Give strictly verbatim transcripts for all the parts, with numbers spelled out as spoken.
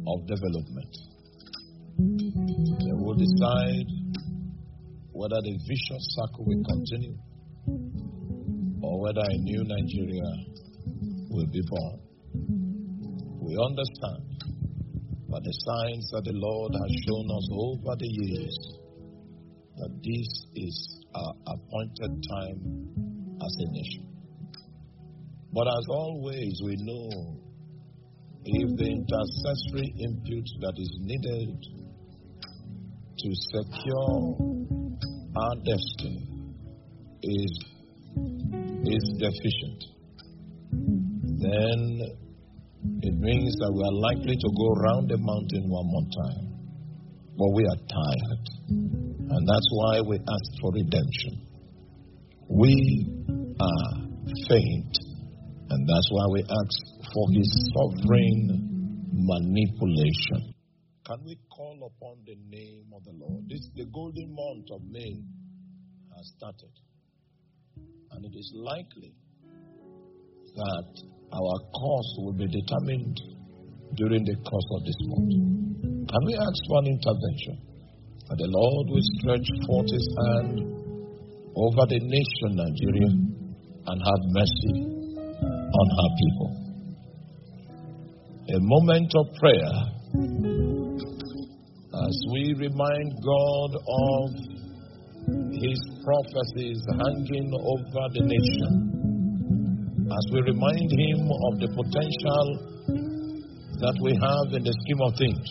of development. They will decide whether the vicious circle will continue or whether a new Nigeria will be born. We understand by the signs that the Lord has shown us over the years that this is our appointed time as a nation. But as always, we know if the intercessory input that is needed to secure our destiny is, is deficient, then it means that we are likely to go around the mountain one more time. But we are tired. And that's why we ask for redemption. We are faint. And that's why we ask for his sovereign manipulation. Can we call upon the name of the Lord? This the golden month of May has started. And it is likely that our course will be determined during the course of this month. Can we ask for an intervention? That the Lord will stretch forth his hand over the nation Nigeria and have mercy on her people. A moment of prayer as we remind God of his prophecies hanging over the nation, as we remind him of the potential that we have in the scheme of things,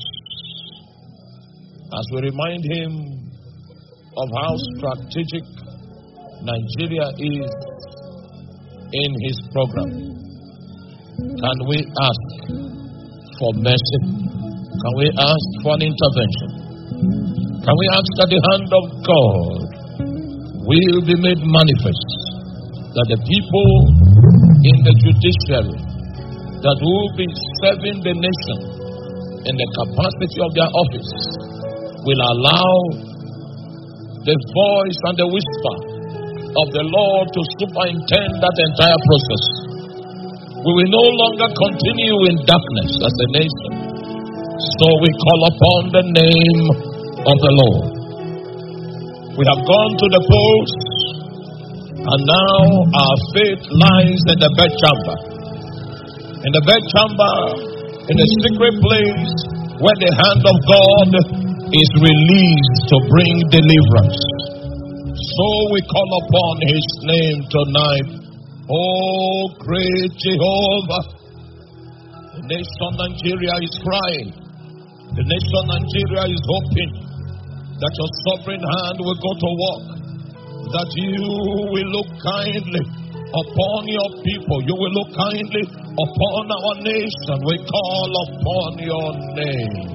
as we remind him of how strategic Nigeria is in his program. Can we ask for mercy? Can we ask for an intervention? Can we ask that the hand of God will be made manifest, that the people in the judiciary that will be serving the nation in the capacity of their office will allow the voice and the whisper of the Lord to superintend that entire process. We will no longer continue in darkness as a nation. So we call upon the name of the Lord. We have gone to the post, and now our faith lies in the bedchamber. In the bedchamber, in the secret place where the hand of God is released to bring deliverance. So we call upon his name tonight. Oh, great Jehovah. The nation Nigeria is crying. The nation Nigeria is hoping that your sovereign hand will go to work, that you will look kindly upon your people. You will look kindly upon our nation. We call upon your name.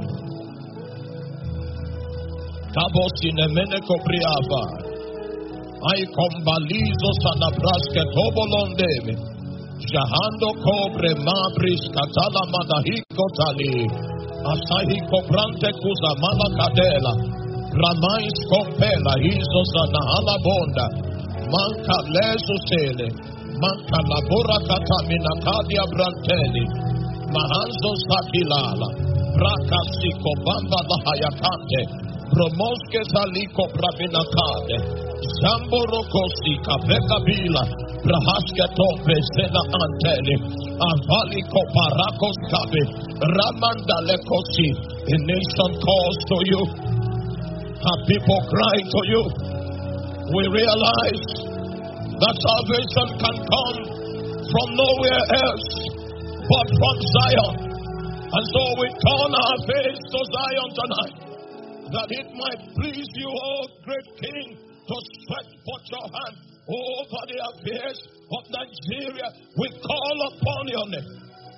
I combalizo sanabraske tobolondemi. Jahando cobre mabris katala madahiko tali. Asahi cobrante kuza malakadela. Ramais compela hizo sanahala bonda. Manka lezo sele. Manka labora katamina kadia branteli. Mahanzo sakilala. Rakasiko bamba lahayakante. Promoske saliko bravinakade. Zamborokosi kapeka bila. Prahaske tope sena anteli. Avaliko parakos kabe. Ramandalekosi. A nation calls to you. Our people cry to you. We realize that salvation can come from nowhere else but from Zion. And so we turn our face to Zion tonight, that it might please you, O great King, to stretch forth your hand over the affairs of Nigeria. We call upon your name.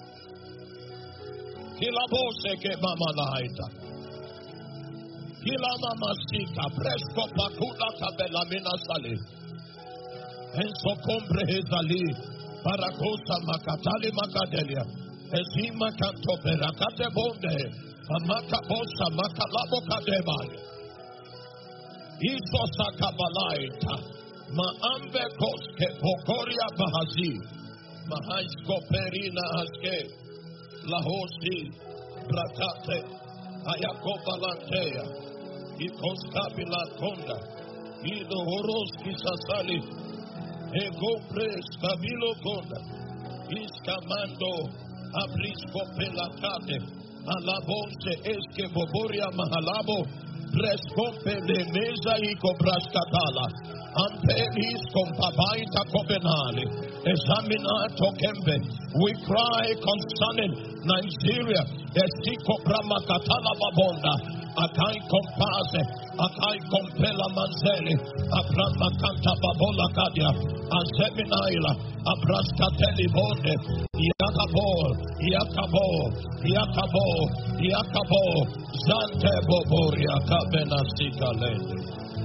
Kilaboseke mama laita. Kilama masika presko pakula kabela mina sali. Enso kombre hezali. Parakosa makatali makadelia. Ezima kanto perakate bonde. Amaka bosa makalabo kadebali. Iso sakabalaita. Maambe koske pokoria bahazi. Mahaisko perina aske. Lahosi. Bratate, Ayakobalantea, Ikoskabila Konda, Ido Horoski Sasali, Ego Pres Kabilo Konda, Iskamando, Abrisco Pelacate, Alabonse Eske Boboria Mahalabo, Prescompe de Mesa y Cobrascatala, Ampelis Compabaita Copenale, Examina Tokembe. We cry concerning Nigeria, Esiko Bramakatala Babonda, Akai Compase, Akai Compela Manzeli, Abramakanta Babola Kadia, Azeminaila, Abraskateli Bonde, Yakabo, Yakabo, Yakabo, Yakabo, Zante Boboria Kabena Sikalende.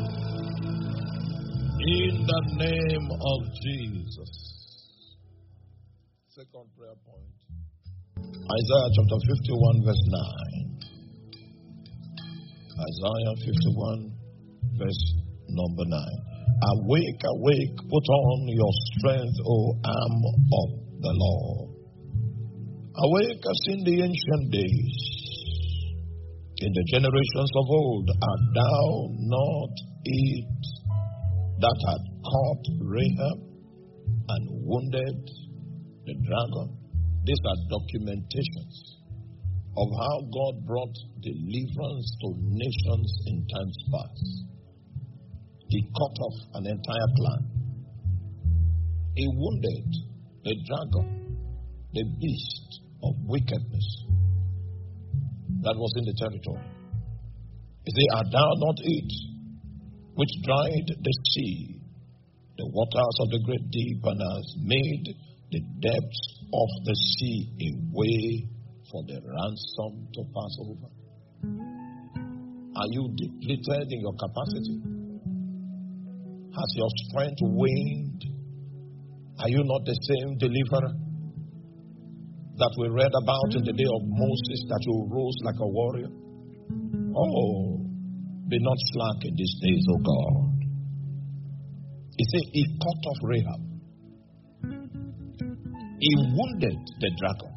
In the name of Jesus. Second prayer point. Isaiah chapter fifty-one, verse nine. Isaiah fifty-one, verse number nine. Awake, awake, put on your strength, O arm of the Lord. Awake as in the ancient days. In the generations of old, art thou not it that had caught Rahab and wounded the dragon? These are documentations of how God brought deliverance to nations in times past. He cut off an entire clan. He wounded the dragon, the beast of wickedness that was in the territory. He said, art thou not it which dried the sea, the waters of the great deep, and has made the depths of the sea a way for the ransom to pass over? Are you depleted in your capacity? Has your strength waned? Are you not the same deliverer that we read about in the day of Moses, that you rose like a warrior? Oh, be not slack in these days, O God. He said he cut off Rahab. He wounded the dragon.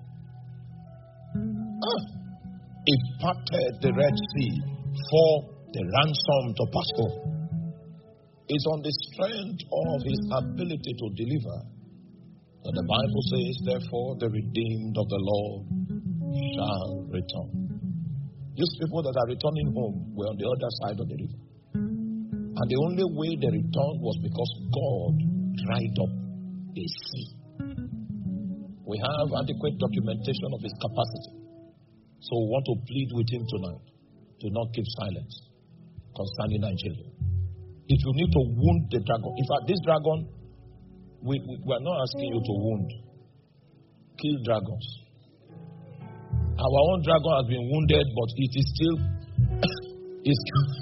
Ah, he parted the Red Sea for the ransom to pass over. It's on the strength of his ability to deliver that the Bible says, therefore, the redeemed of the Lord shall return. These people that are returning home were on the other side of the river. And the only way they returned was because God dried up the sea. We have adequate documentation of his capacity. So we want to plead with him tonight to not keep silence concerning Nigeria. If you need to wound the dragon, in fact, this dragon, we, we, we are not asking you to wound. Kill dragons. Our own dragon has been wounded, but it is still his,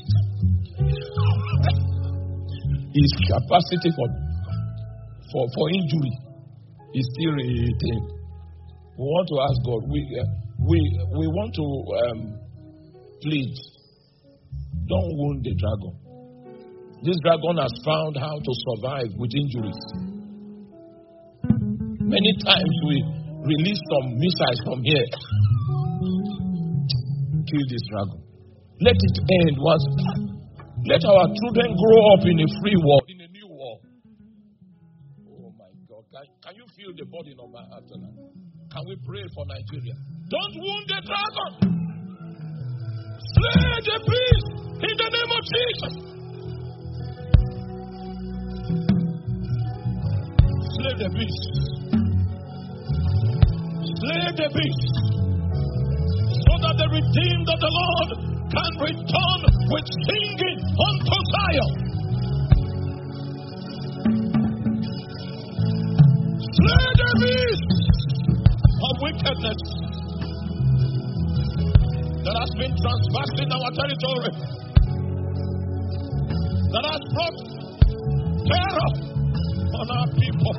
his capacity for, for for injury is still retained. We want to ask God. We uh, we we want to um, plead. Don't wound the dragon. This dragon has found how to survive with injuries. Many times we release some missiles from here. Kill this dragon. Let it end once. Let our children grow up in a free world, in a new world. Oh my God. Can, can you feel the burden of my heart tonight? Can we pray for Nigeria? Don't wound the dragon. Slay the beast in the name of Jesus. Slay the beast. Slay the beast. So that the redeemed of the Lord can return with singing unto Zion. Slay the beast of wickedness that has been transversing our territory, that has brought terror on our people.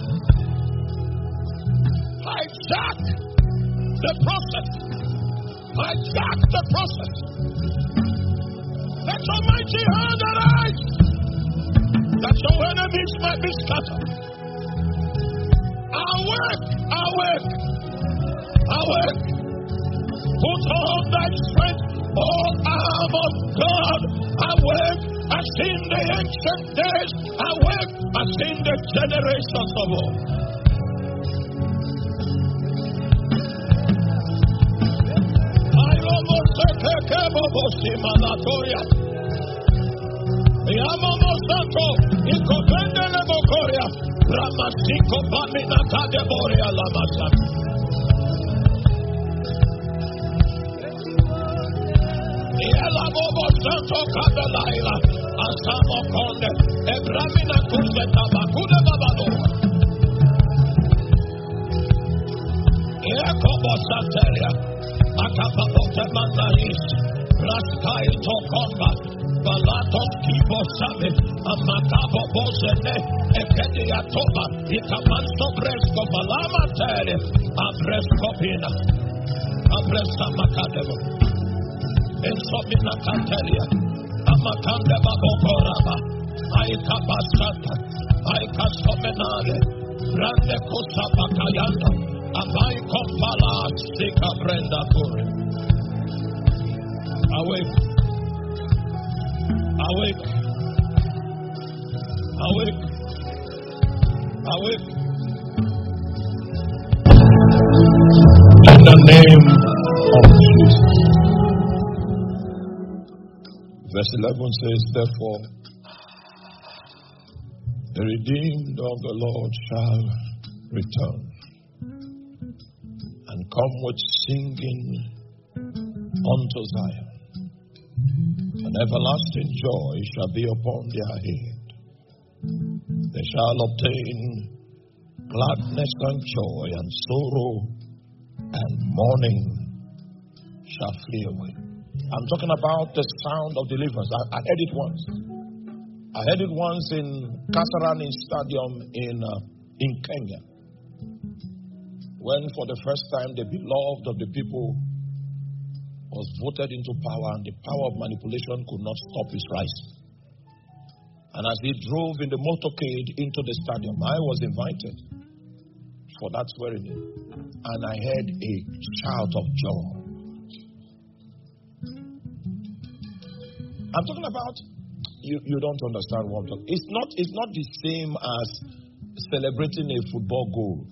Hijack the process. Hijack the process. Let your mighty hand arise, that your enemies might be scattered. Awake, awake, awake. Put on thy strength, O arm of God. Awake as in the ancient days, awake as in the generations of old. I almost said, Kebobosimanatoriya. Yamamo Santo, Ikopende Lebokoria, Ramasiko Pamina Kadeboria Lamasa. Yalabobo Santo Kadalaila, Asamo Konde, Ebramina Kuseta Bakude Babado. Yakobo Santeria, Akapapo Temandaris, Raskai Tokomba. Balatos Kibosabe, Amakabo Bosene, Ekedia Toba, Itamanto Bresco, Balama Tere, Abresco Pina, Abresa Macadebo, Ensomina Canteria, Amakande Babokoraba, Aikabasata, Aikasomenade, Grande Cosa Bacayando, Amai Compala, Sika Brenda Kuri. Awake. Awake, awake, awake. In the name of Jesus. Verse eleven says, therefore, the redeemed of the Lord shall return and come with singing unto Zion. And everlasting joy shall be upon their head. They shall obtain gladness and joy, and sorrow and mourning shall flee away. I'm talking about the sound of deliverance. I, I heard it once. I heard it once in Kasarani Stadium in uh, in Kenya, when for the first time the beloved of the people was voted into power, and the power of manipulation could not stop his rise. And as he drove in the motorcade into the stadium, I was invited for that swearing in, and I heard a shout of joy. I'm talking about, you, you don't understand what I'm talking. It's not, it's not the same as celebrating a football goal.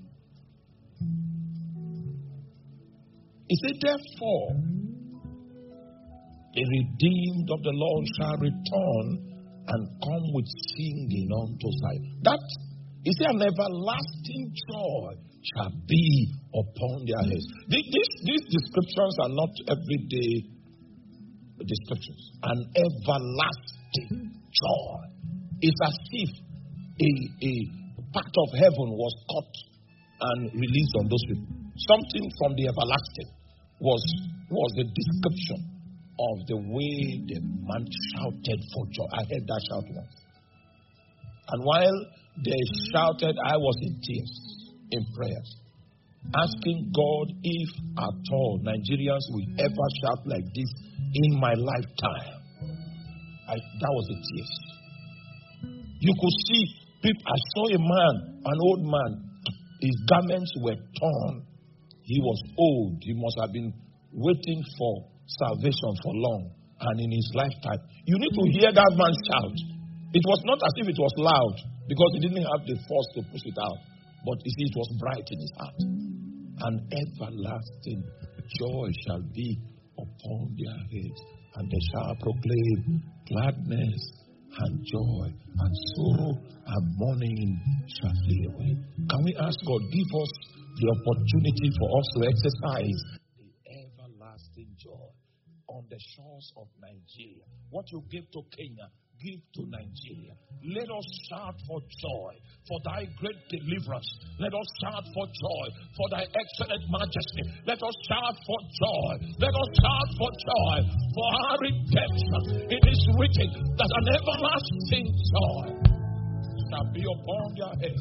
He said, therefore, the redeemed of the Lord shall return and come with singing unto Zion. That is an everlasting joy shall be upon their heads. These, these descriptions are not everyday descriptions. An everlasting joy. It's as if a, a part of heaven was cut and released on those people. Something from the everlasting was, was a description of the way the man shouted for joy. I heard that shout once. And while they shouted, I was in tears, in prayers, asking God if at all Nigerians will ever shout like this in my lifetime. I, that was the tears. You could see people. I saw a man, an old man. His garments were torn. He was old. He must have been waiting for salvation for long, and in his lifetime, you need to hear that man shout. It was not as if it was loud, because he didn't have the force to push it out, but you see, it was bright in his heart. And everlasting joy shall be upon their heads, and they shall proclaim gladness and joy, and sorrow and mourning shall flee away. Can we ask God, give us the opportunity for us to exercise everlasting joy on the shores of Nigeria? What you give to Kenya, give to Nigeria. Let us shout for joy for thy great deliverance. Let us shout for joy for thy excellent majesty. Let us shout for joy. Let us shout for joy for our redemption. It is written that an everlasting joy shall be upon their heads.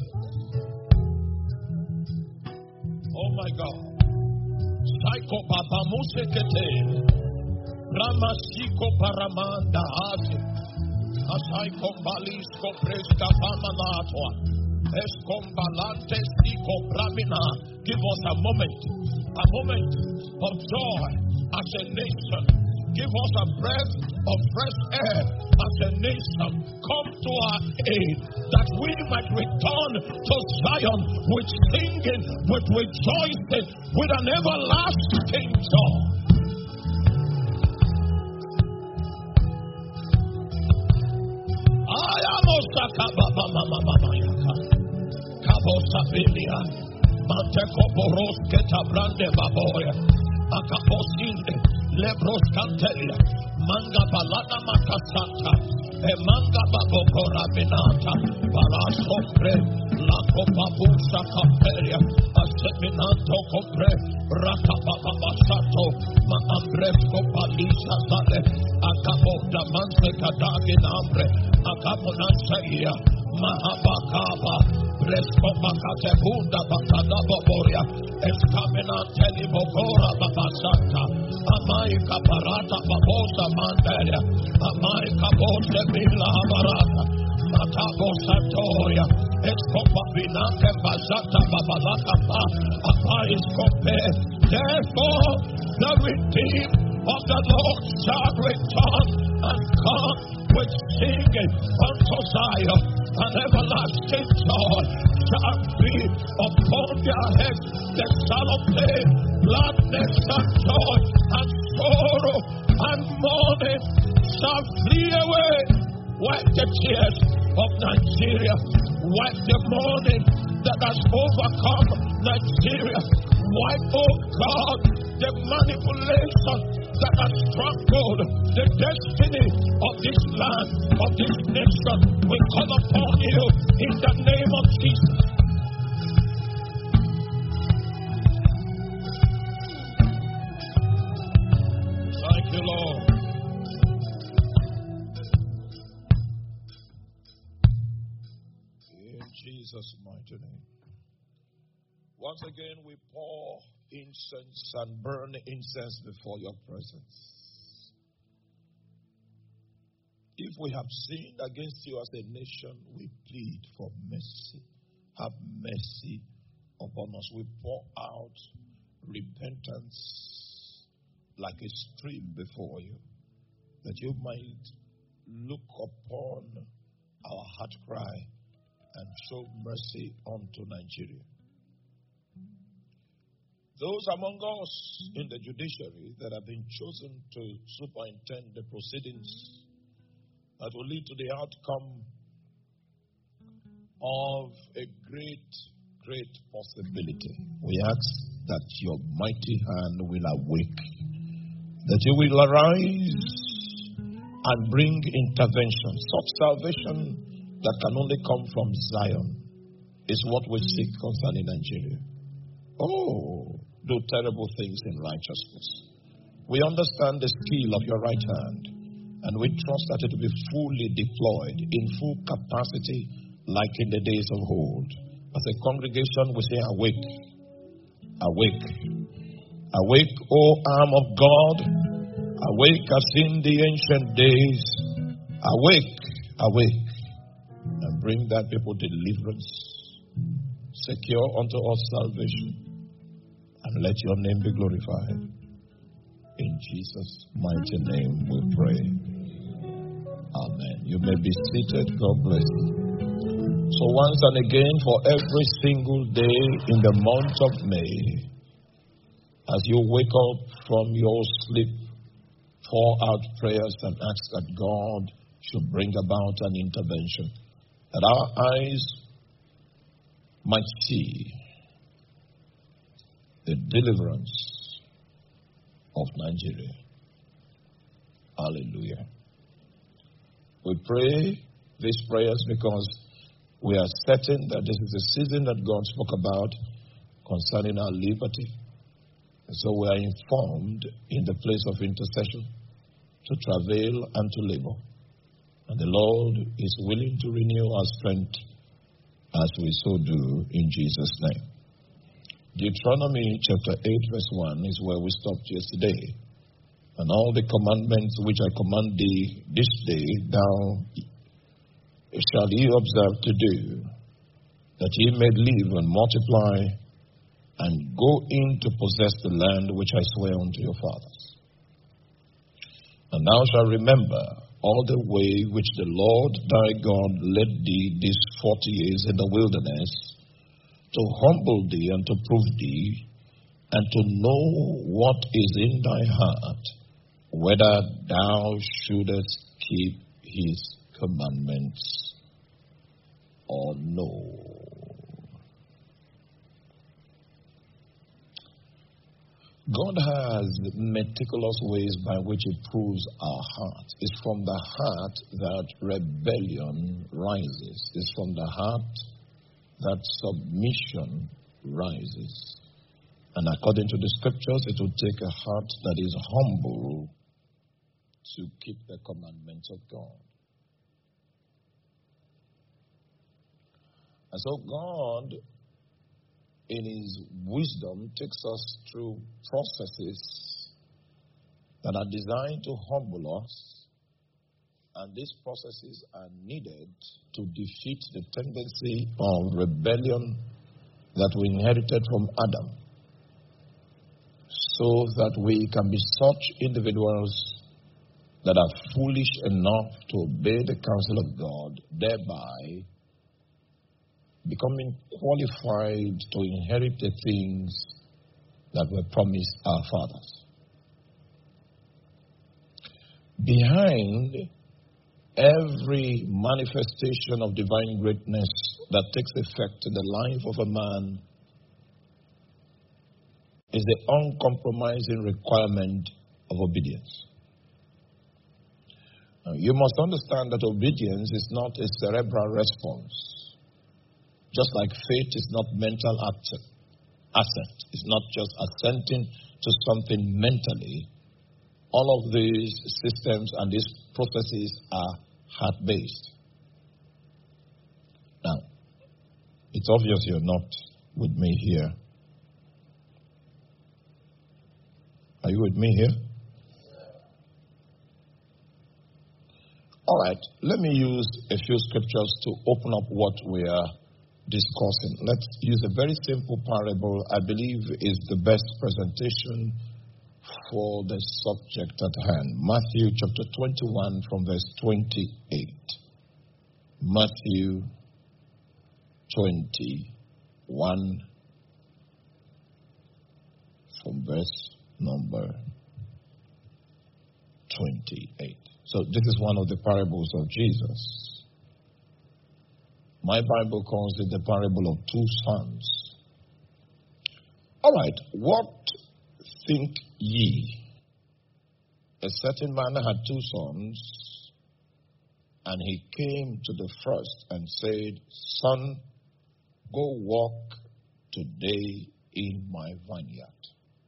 Oh my God. Psycho Baba Musekete Ramasiko Paramanda Hasi Asai Kombalisko Presta Pamanatwa Escombalante Siko Bramina. Give us a moment, a moment of joy, as a nation. Give us a breath of fresh air as a nation. Come to our aid that we might return to Zion with singing, with rejoicing, with an everlasting joy. I am Osaka Baba Mama Mama Yaka Kabosabilia Manteko Boroske Tabrande Baboya Akaposinde Lebros Cantelia, Manga Balana Macasanta, e Manga Babocora Benata, Balasopre, Laco Babusa Camperia, Aseminato Compre, Rata Babasato, Maambresco Palisa Sale, Acabo da Manse Cadagin Ambre, Acabo Nansaia, Mahabakaba, Resco Macate Bunda Bacada Boboria, Escamina Telibogora Babasanta. Amai kaparata babosa mandaria, amai kabose bila amarata, matabo satoya, escopa binake bazata babalaka pa, amai escope. Therefore, the redeemed of the Lord shall return and come with singing unto Zion, and everlasting joy shall be upon their heads. They shall obtain gladness and joy and sorrow and mourning shall flee away. Wipe the tears of Nigeria. Wipe the mourning that has overcome Nigeria. Wipe, oh God, the manipulation that has struggled the destiny of this land, of this nation. We call upon you in the name of Jesus. Thank you, Lord. In Jesus' mighty name. Once again, we pour incense and burn incense before your presence. If we have sinned against you as a nation, we plead for mercy. Have mercy upon us. We pour out repentance like a stream before you, that you might look upon our heart cry and show mercy unto Nigeria. Those among us in the judiciary that have been chosen to superintend the proceedings that will lead to the outcome of a great, great possibility, we ask that your mighty hand will awake, that you will arise and bring intervention. Such salvation that can only come from Zion is what we seek concerning Nigeria. Oh, do terrible things in righteousness. We understand the skill of your right hand, and we trust that it will be fully deployed in full capacity like in the days of old. As a congregation, we say, awake, awake, awake, O arm of God, awake as in the ancient days, awake, awake, and bring that people deliverance, secure unto us salvation, and let your name be glorified. In Jesus' mighty name we pray. Amen. You may be seated. God bless you. So once and again, for every single day in the month of May, as you wake up from your sleep, pour out prayers and ask that God should bring about an intervention, that our eyes might see the deliverance of Nigeria. Hallelujah. We pray these prayers because we are certain that this is the season that God spoke about concerning our liberty. And so we are informed in the place of intercession to travail and to labor. And the Lord is willing to renew our strength as we so do in Jesus' name. Deuteronomy chapter eight verse one is where we stopped yesterday. And all the commandments which I command thee this day, thou shalt ye observe to do, that ye may live and multiply, and go in to possess the land which I swear unto your fathers. And thou shalt remember all the way which the Lord thy God led thee these forty years in the wilderness, to humble thee and to prove thee, and to know what is in thy heart, whether thou shouldest keep his commandments or no. God has meticulous ways by which he proves our heart. It's from the heart that rebellion rises. It's from the heart that submission rises. And according to the scriptures, it will take a heart that is humble to keep the commandments of God. And so God, in his wisdom, takes us through processes that are designed to humble us. And these processes are needed to defeat the tendency of rebellion that we inherited from Adam, so that we can be such individuals that are foolish enough to obey the counsel of God, thereby becoming qualified to inherit the things that were promised our fathers. Behind every manifestation of divine greatness that takes effect in the life of a man is the uncompromising requirement of obedience. Now, you must understand that obedience is not a cerebral response. Just like faith is not mental assent. It's not just assenting to something mentally. All of these systems and these processes are heart-based. Now, it's obvious you're not with me here. Are you with me here? All right, let me use a few scriptures to open up what we are discussing. Let's use a very simple parable, I believe is the best presentation for the subject at hand. Matthew chapter twenty-one from verse twenty-eight. Matthew twenty-one from verse number twenty-eight. So this is one of the parables of Jesus. My Bible calls it the parable of two sons. All right, what think ye? A certain man had two sons, and he came to the first and said, Son, go walk today in my vineyard.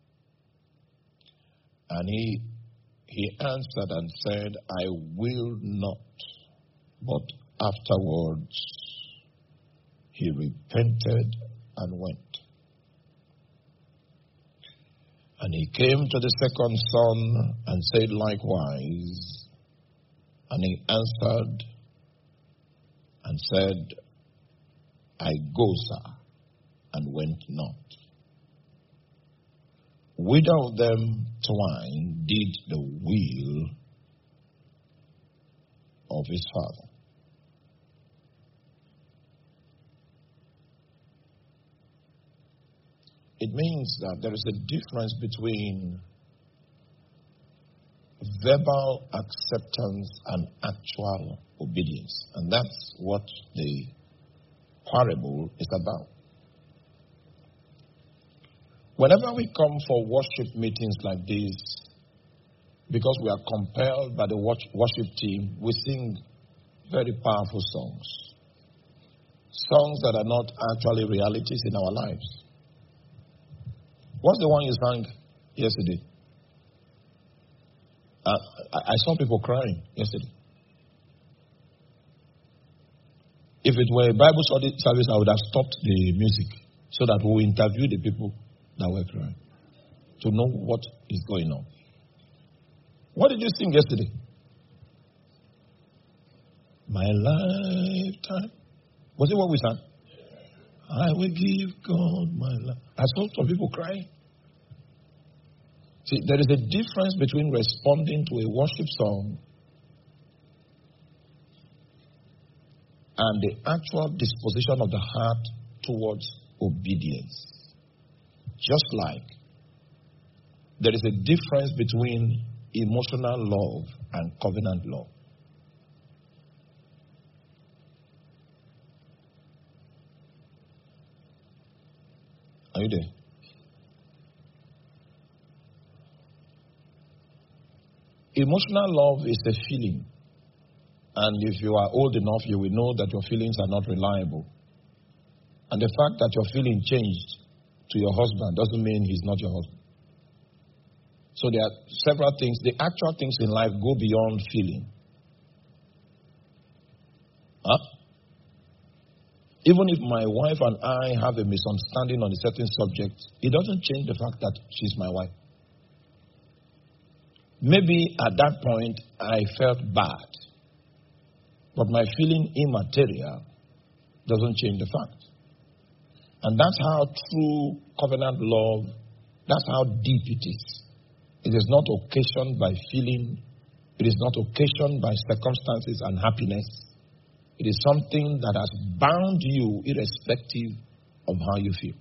And he he answered and said, I will not. But afterwards he repented and went. And he came to the second son and said likewise. And he answered and said, I go, sir, and went not. Whither of them twine did the will of his father? It means that there is a difference between verbal acceptance and actual obedience. And that's what the parable is about. Whenever we come for worship meetings like this, because we are compelled by the worship team, we sing very powerful songs. Songs that are not actually realities in our lives. What's the one you sang yesterday? Uh, I saw people crying yesterday. If it were a Bible study service, I would have stopped the music so that we will interview the people that were crying to know what is going on. What did you sing yesterday? My lifetime. Was it what we sang? I will give God my life. I saw some people crying. See, there is a difference between responding to a worship song and the actual disposition of the heart towards obedience. Just like there is a difference between emotional love and covenant love. Are you there? Emotional love is a feeling. And if you are old enough, you will know that your feelings are not reliable. And the fact that your feeling changed to your husband doesn't mean he's not your husband. So there are several things. The actual things in life go beyond feeling. Huh? Even if my wife and I have a misunderstanding on a certain subject, it doesn't change the fact that she's my wife. Maybe at that point I felt bad, but my feeling immaterial doesn't change the fact. And that's how true covenant love, that's how deep it is. It is not occasioned by feeling. It is not occasioned by circumstances and happiness. It is something that has bound you irrespective of how you feel.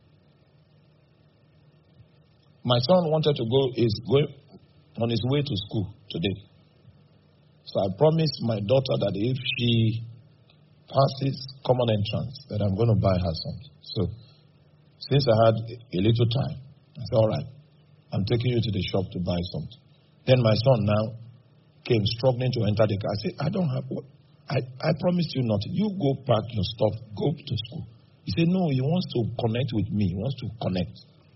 My son wanted to go, is going on his way to school today. So I promised my daughter that if she passes common entrance, that I'm going to buy her something. So since I had a little time, I said, all right, I'm taking you to the shop to buy something. Then my son now came struggling to enter the car. I said, I don't have what. I, I promised you nothing. You go pack your stuff, go to school. He said, no, he wants to connect with me. He wants to connect.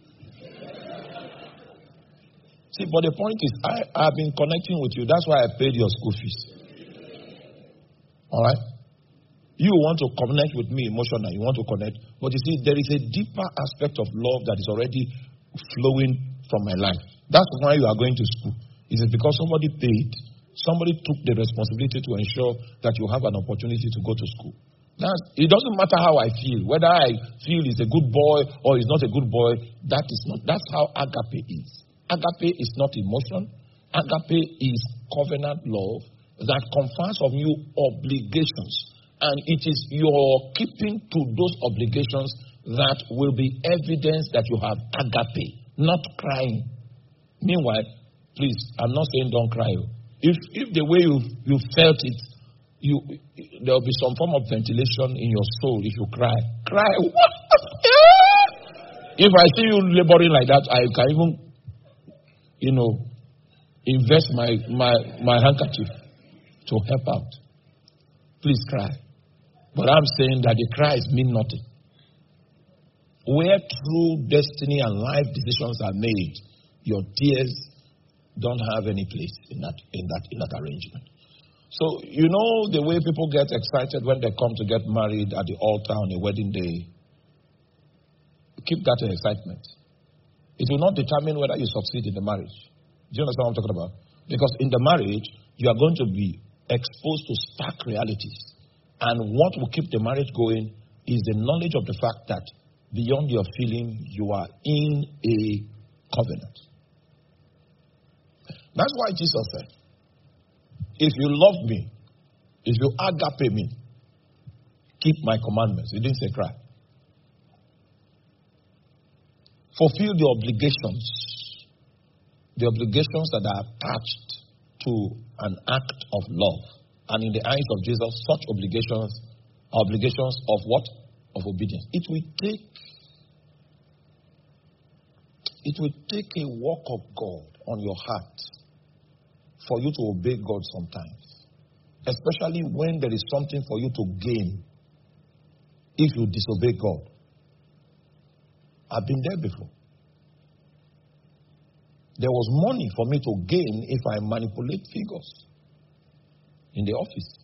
See, but the point is, I have been connecting with you. That's why I paid your school fees. All right? You want to connect with me emotionally. You want to connect. But you see, there is a deeper aspect of love that is already flowing from my life. That's why you are going to school. It is because somebody paid. Somebody took the responsibility to ensure that you have an opportunity to go to school. That's, it doesn't matter how I feel. Whether I feel he's a good boy or he's not a good boy, that is not. That's how agape is. Agape is not emotion. Agape is covenant love that confers on you obligations. And it is your keeping to those obligations that will be evidence that you have agape, not crying. Meanwhile, please, I'm not saying don't cry. If if the way you you felt it, you there will be some form of ventilation in your soul if you cry. Cry. What? If I see you laboring like that, I can even, you know, invest my my, my handkerchief to help out. Please cry. But I'm saying that the cries mean nothing. Where true destiny and life decisions are made, your tears don't have any place in that in that in that arrangement. So you know the way people get excited when they come to get married at the altar on a wedding day. Keep that excitement. It will not determine whether you succeed in the marriage. Do you understand what I'm talking about? Because in the marriage, you are going to be exposed to stark realities. And what will keep the marriage going is the knowledge of the fact that beyond your feeling, you are in a covenant. That's why Jesus said, if you love me, if you agape me, keep my commandments. He didn't say cry. Fulfill the obligations, the obligations that are attached to an act of love. And in the eyes of Jesus, such obligations are obligations of what? Of obedience. It will take, it will take a work of God on your heart for you to obey God sometimes. Especially when there is something for you to gain if you disobey God. I've been there before. There was money for me to gain if I manipulate figures in the office.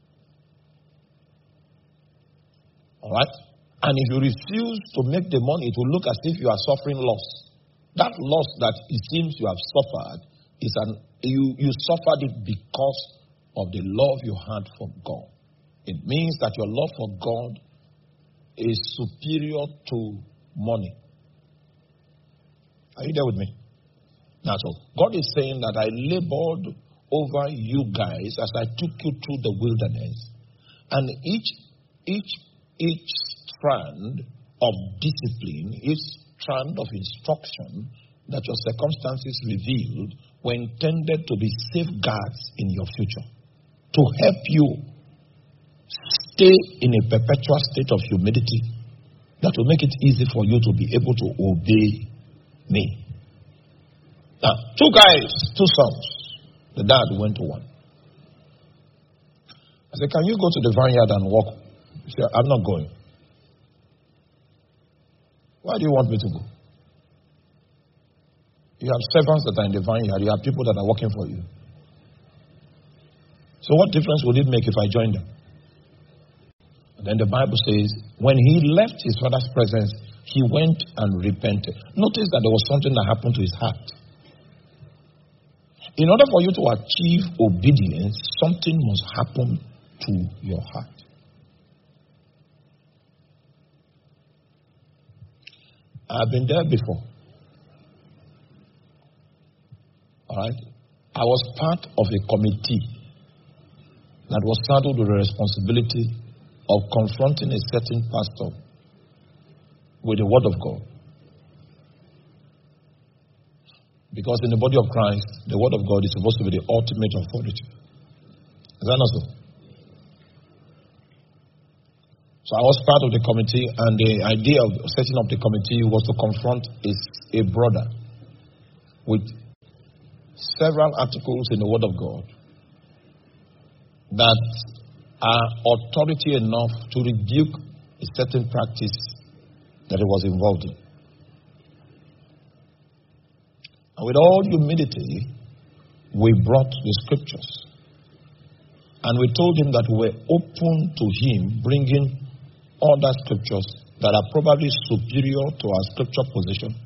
Alright? And if you refuse to make the money, it will look as if you are suffering loss. That loss that it seems you have suffered is an you, you suffered it because of the love you had for God. It means that your love for God is superior to money. Are you there with me? That's all. God is saying that I labored over you guys as I took you through the wilderness. And each each each strand of discipline, each strand of instruction that your circumstances revealed were intended to be safeguards in your future, to help you stay in a perpetual state of humility that will make it easy for you to be able to obey me. Now, two guys, two sons. The dad went to one. I said, can you go to the vineyard and walk? He said, I'm not going. Why do you want me to go? You have servants that are in the vineyard. You have people that are working for you. So what difference would it make if I joined them? And then the Bible says, when he left his father's presence, he went and repented. Notice that there was something that happened to his heart. In order for you to achieve obedience, something must happen to your heart. I've been there before. All right? I was part of a committee that was saddled with the responsibility of confronting a certain pastor with the word of God. Because in the body of Christ, the word of God is supposed to be the ultimate authority. Is that not so? So I was part of the committee, and the idea of setting up the committee was to confront a, a brother with several articles in the word of God that are authority enough to rebuke a certain practice that he was involved in. And with all humility, we brought the scriptures. And we told him that we were open to him bringing other scriptures that are probably superior to our scripture position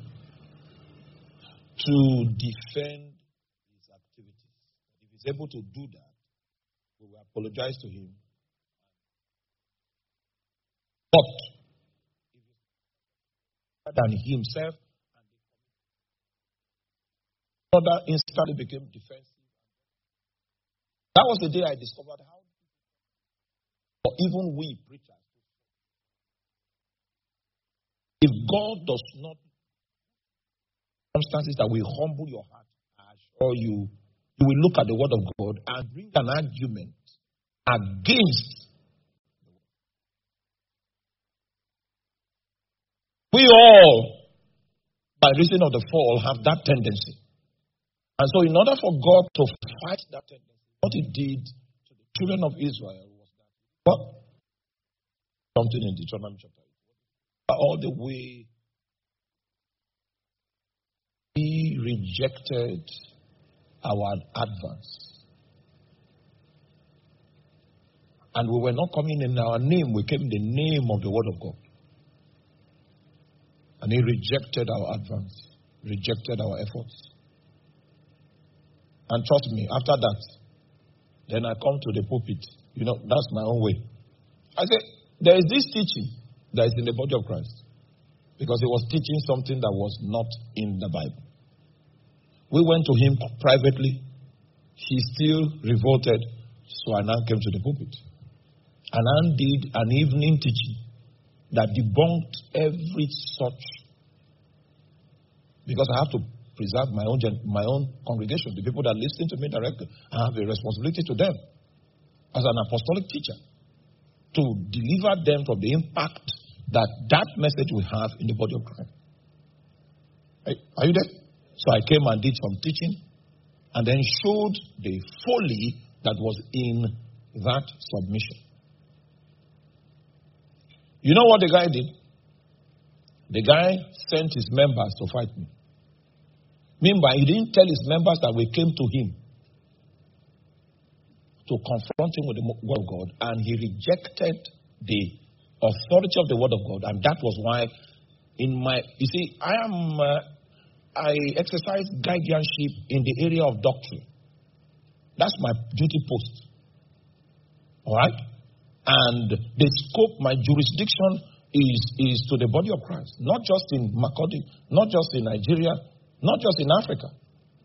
to defend his activities. If he's able to do that, we will apologize to him. But if than himself, brother instantly became defensive. That was the day I discovered how, or even we preachers, if God does not circumstances that will humble your heart, I assure you, you will look at the word of God and bring an argument against. We all, by reason of the fall, have that tendency. And so in order for God to fight that tendency, what he did to the children of Israel was that what? Something in Deuteronomy chapter eight. All the way he rejected our advance. And we were not coming in our name, we came in the name of the word of God. And he rejected our advance, rejected our efforts. And trust me, after that, then I come to the pulpit. You know, that's my own way. I say, there is this teaching that is in the body of Christ. Because he was teaching something that was not in the Bible. We went to him privately. He still revolted. So I now came to the pulpit. And I did an evening teaching that debunked every such. Because I have to preserve my own my own congregation, the people that listen to me directly. I have a responsibility to them as an apostolic teacher to deliver them from the impact that that message will have in the body of Christ. Are you there? So I came and did some teaching and then showed the folly that was in that submission. You know what the guy did? The guy sent his members to fight me. Meanwhile, he didn't tell his members that we came to him to confront him with the word of God, and he rejected the authority of the word of God, and that was why in my, you see, I am, uh, I exercise guardianship in the area of doctrine. That's my duty post. All right? And the scope, my jurisdiction is, is to the body of Christ, not just in Makurdi, not just in Nigeria, not just in Africa.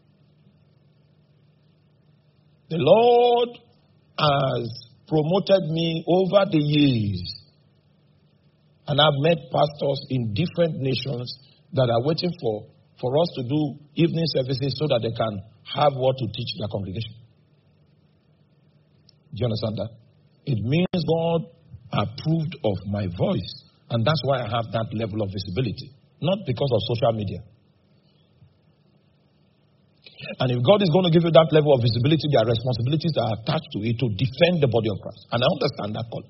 The Lord has promoted me over the years. And I've met pastors in different nations that are waiting for, for us to do evening services so that they can have what to teach their congregation. Do you understand that? It means God approved of my voice. And that's why I have that level of visibility. Not because of social media. And if God is going to give you that level of visibility, there are responsibilities that are attached to it to defend the body of Christ. And I understand that call.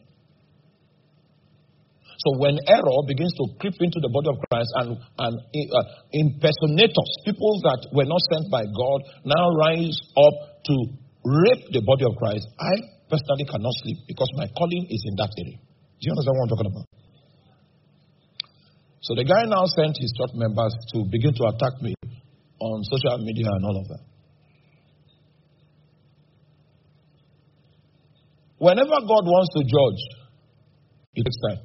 So when error begins to creep into the body of Christ and, and uh, impersonators, people that were not sent by God, now rise up to rape the body of Christ, I personally cannot sleep because my calling is in that area. Do you understand what I'm talking about? So the guy now sent his church members to begin to attack me on social media and all of that. Whenever God wants to judge, it takes time.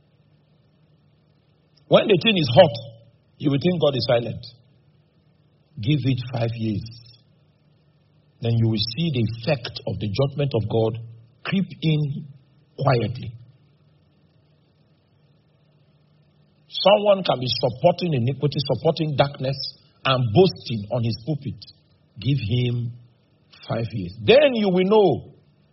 When the thing is hot, you will think God is silent. Give it five years. Then you will see the effect of the judgment of God creep in quietly. Someone can be supporting iniquity, supporting darkness, and boasting on his pulpit. Give him five years. Then you will know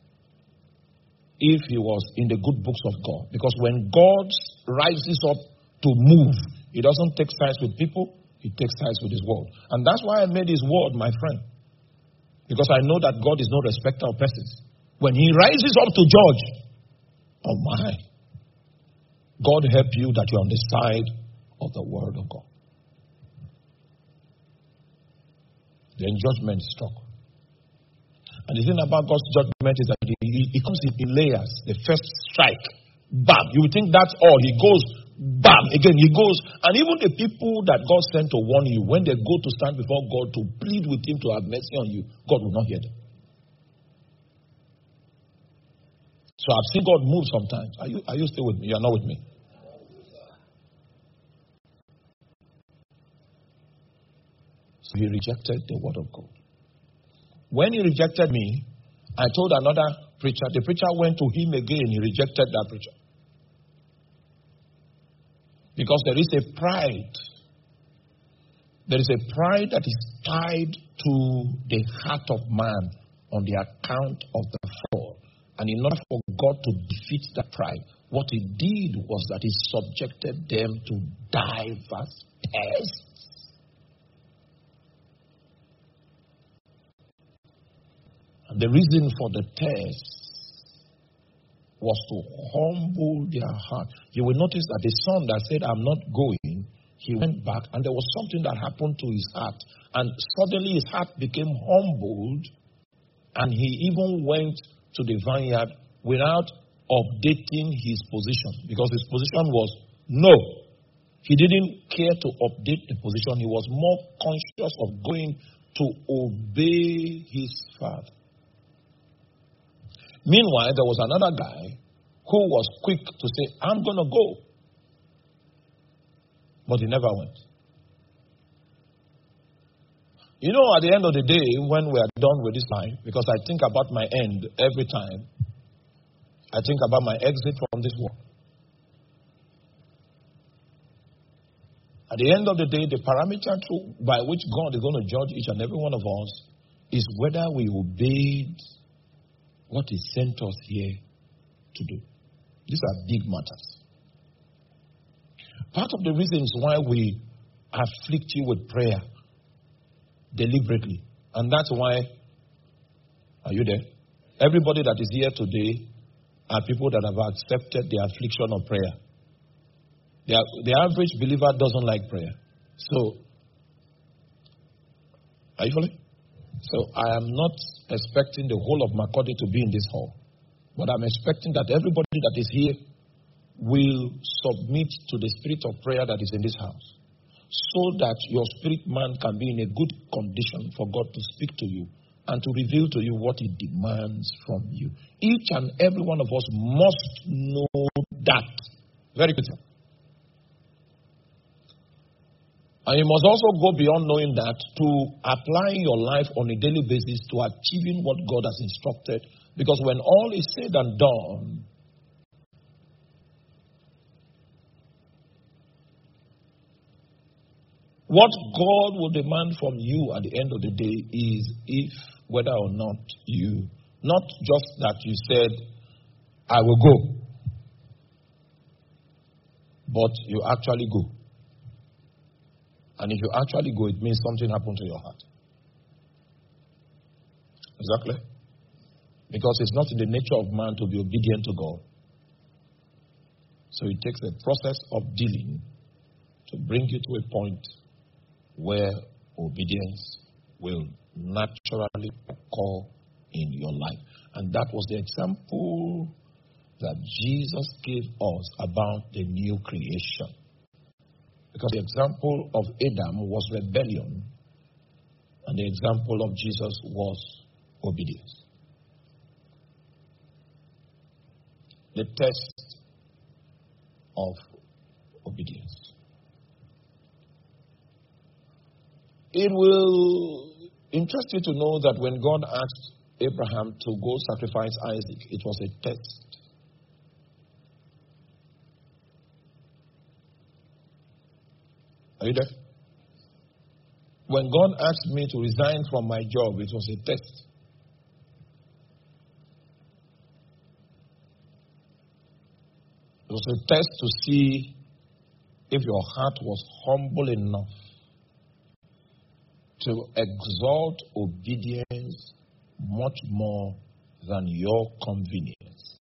if he was in the good books of God. Because when God rises up to move, he doesn't take sides with people, he takes sides with his word. And that's why I made his word my friend. Because I know that God is no respecter of persons. When he rises up to judge, oh my, God help you that you're on the side of the word of God. Then judgment struck. And the thing about God's judgment is that it comes in layers. The first strike, bam. You would think that's all. He goes, bam. Again, he goes. And even the people that God sent to warn you, when they go to stand before God to plead with him to have mercy on you, God will not hear them. So I've seen God move sometimes. Are you, are you still with me? You're not with me. So he rejected the word of God. When he rejected me, I told another preacher. The preacher went to him again. He rejected that preacher. Because there is a pride. There is a pride that is tied to the heart of man on the account of the fall. And in order for God to defeat that pride, what he did was that he subjected them to diverse tests. And the reason for the test was to humble their heart. You will notice that the son that said, I'm not going, he went back and there was something that happened to his heart. And suddenly his heart became humbled and he even went to the vineyard without updating his position. Because his position was no. He didn't care to update the position. He was more conscious of going to obey his father. Meanwhile, there was another guy who was quick to say, I'm going to go. But he never went. You know, at the end of the day, when we are done with this life, because I think about my end every time, I think about my exit from this world. At the end of the day, the parameter by which God is going to judge each and every one of us is whether we obeyed what he sent us here to do. These are big matters. Part of the reasons why we afflict you with prayer deliberately, and that's why, are you there? Everybody that is here today are people that have accepted the affliction of prayer. The, the average believer doesn't like prayer. So, are you following? So I am not expecting the whole of Makurdi to be in this hall. But I'm expecting that everybody that is here will submit to the spirit of prayer that is in this house. So that your spirit man can be in a good condition for God to speak to you and to reveal to you what he demands from you. Each and every one of us must know that. Very good. And you must also go beyond knowing that to applying your life on a daily basis to achieving what God has instructed. Because when all is said and done, what God will demand from you at the end of the day is if, whether or not you, not just that you said, I will go, but you actually go. And if you actually go, it means something happened to your heart. Exactly. Because it's not in the nature of man to be obedient to God. So it takes a process of dealing to bring you to a point where obedience will naturally occur in your life. And that was the example that Jesus gave us about the new creation. Because the example of Adam was rebellion, and the example of Jesus was obedience. The test of obedience. It will interest you to know that when God asked Abraham to go sacrifice Isaac, it was a test. Are you there? When God asked me to resign from my job, it was a test. It was a test to see if your heart was humble enough to exalt obedience much more than your convenience.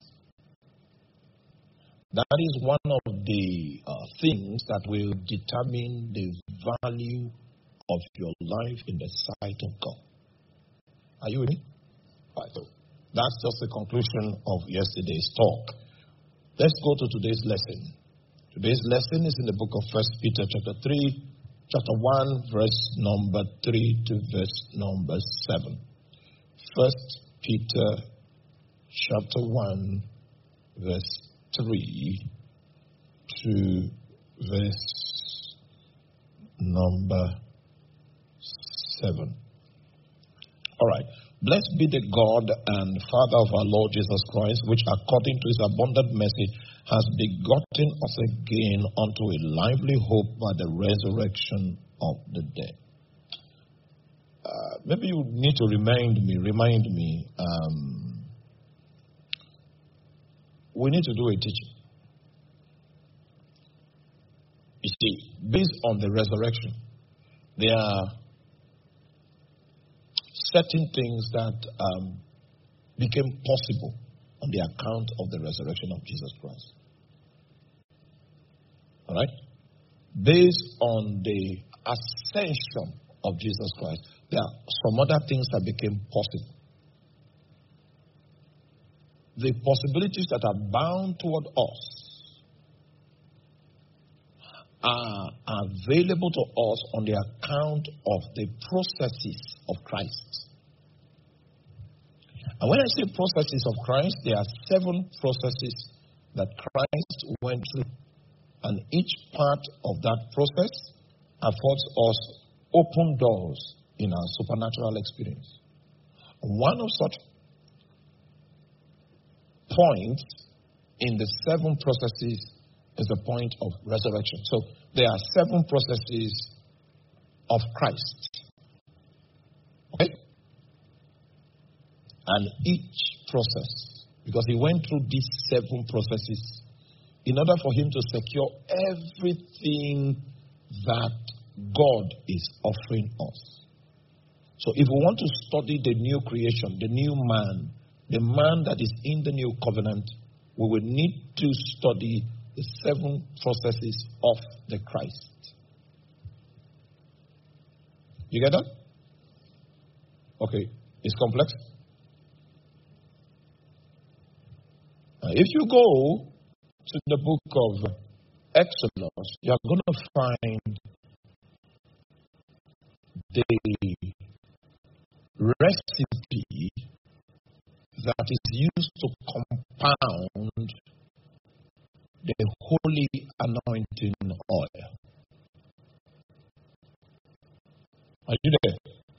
That is one of the uh, things that will determine the value of your life in the sight of God. Are you with me? Right, so that's just the conclusion of yesterday's talk. Let's go to today's lesson. Today's lesson is in the book of First Peter chapter three, chapter one, verse number three to verse number seven. First Peter chapter one, verse three to verse number seven. All right. Blessed be the God and Father of our Lord Jesus Christ, which according to his abundant mercy has begotten us again unto a lively hope by the resurrection of the dead. Uh, maybe you need to remind me, remind me, um, we need to do a teaching. You see, based on the resurrection, there are certain things that um, became possible on the account of the resurrection of Jesus Christ. All right? Based on the ascension of Jesus Christ, there are some other things that became possible. The possibilities that are bound toward us are available to us on the account of the processes of Christ. And when I say processes of Christ, there are seven processes that Christ went through. And each part of that process affords us open doors in our supernatural experience. One of such points in the seven processes is the point of resurrection. So there are seven processes of Christ. Okay? And each process, because he went through these seven processes in order for him to secure everything that God is offering us. So if we want to study the new creation, the new man, the man that is in the new covenant, we will need to study the seven processes of the Christ. You get that? Okay. It's complex. Now, if you go to the book of Exodus, you're going to find the recipe that is used to compound the holy anointing oil. Are you there?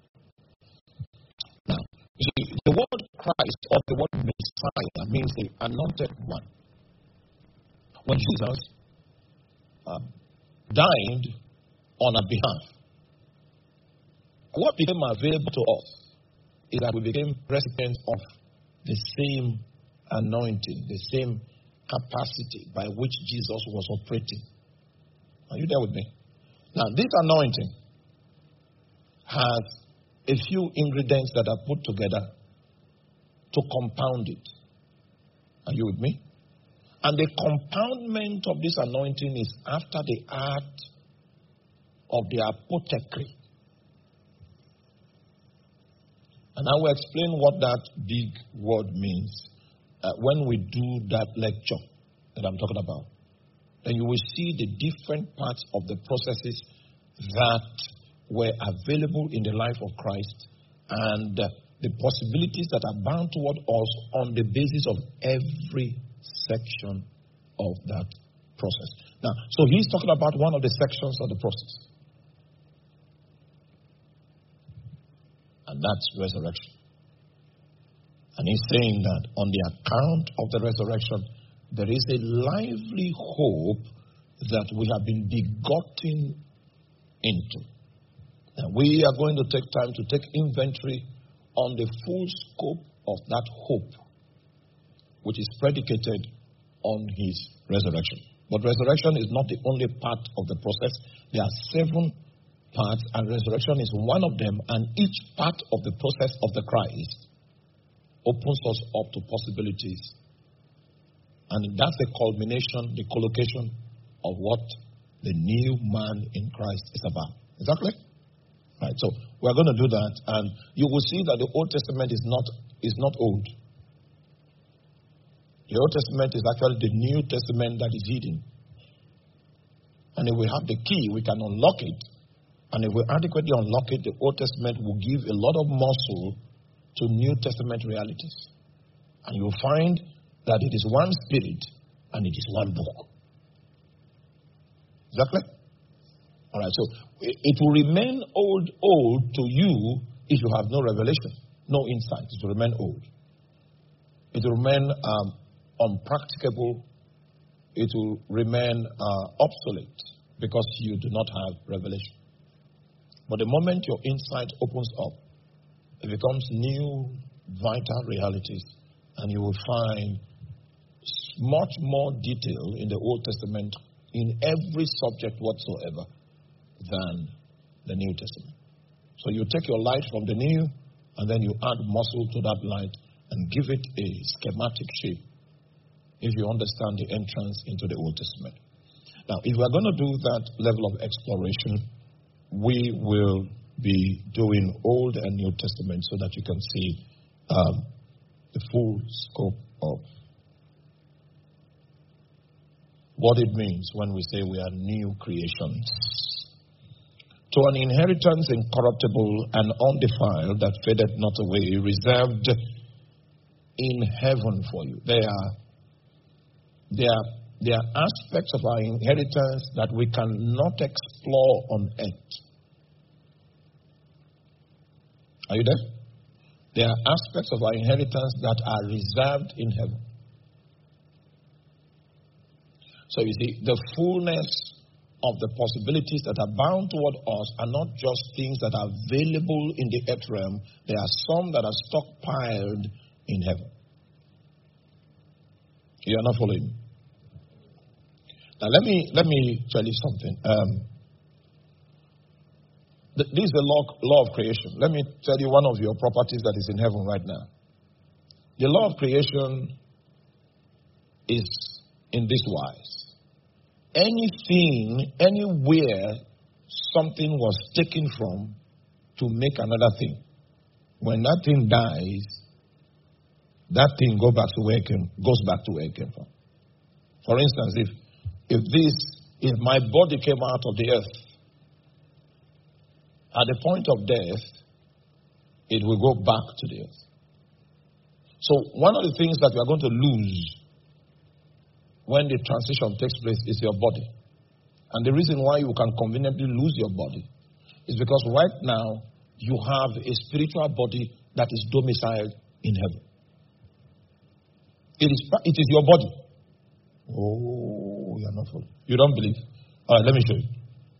Now, you see, the word Christ or the word Messiah means the anointed one. When Jesus uh, died on our behalf, what became available to us is that we became recipients of the same anointing, the same capacity by which Jesus was operating. Are you there with me? Now, this anointing has a few ingredients that are put together to compound it. Are you with me? And the compoundment of this anointing is after the art of the apothecary. And I will explain what that big word means uh, when we do that lecture that I'm talking about. Then you will see the different parts of the processes that were available in the life of Christ and uh, the possibilities that are bound toward us on the basis of every section of that process. Now, so he's talking about one of the sections of the process. And that's resurrection. And he's saying that on the account of the resurrection, there is a lively hope that we have been begotten into. And we are going to take time to take inventory on the full scope of that hope, which is predicated on his resurrection. But resurrection is not the only part of the process. There are seven parts, and resurrection is one of them, and each part of the process of the Christ opens us up to possibilities. And that's the culmination, the collocation of what the new man in Christ is about. Exactly? Right. So we're going to do that, and you will see that the Old Testament is not is not old. The Old Testament is actually the New Testament that is hidden. And if we have the key, we can unlock it. And if we adequately unlock it, the Old Testament will give a lot of muscle to New Testament realities. And you'll find that it is one spirit and it is one book. Exactly? All right, so it will remain old, old to you if you have no revelation, no insight. It will remain old. It will remain um, unpracticable. It will remain uh, obsolete because you do not have revelation. But the moment your insight opens up, it becomes new, vital realities, and you will find much more detail in the Old Testament in every subject whatsoever than the New Testament. So you take your light from the New, and then you add muscle to that light and give it a schematic shape if you understand the entrance into the Old Testament. Now, if we're going to do that level of exploration, we will be doing Old and New Testament so that you can see um, the full scope of what it means when we say we are new creations. To an inheritance incorruptible and undefiled that fadeth not away, reserved in heaven for you. There are, there are, there are aspects of our inheritance that we cannot explore on earth. Are you there? There are aspects of our inheritance that are reserved in heaven. So you see, the fullness of the possibilities that are bound toward us are not just things that are available in the earth realm. There are some that are stockpiled in heaven. You are not following? Now let me let me tell you something. Um, th- this is the law, law of creation. Let me tell you one of your properties that is in heaven right now. The law of creation is in this wise. Anything, anywhere something was taken from to make another thing, when that thing dies, that thing go back to where it came, goes back to where it came from. For instance, if if this, if my body came out of the earth, at the point of death, it will go back to the earth. So one of the things that we are going to lose when the transition takes place is your body. And the reason why you can conveniently lose your body is because right now you have a spiritual body that is domiciled in heaven. It is, it is your body. Oh, you are not full. You don't believe? All right, let me show you.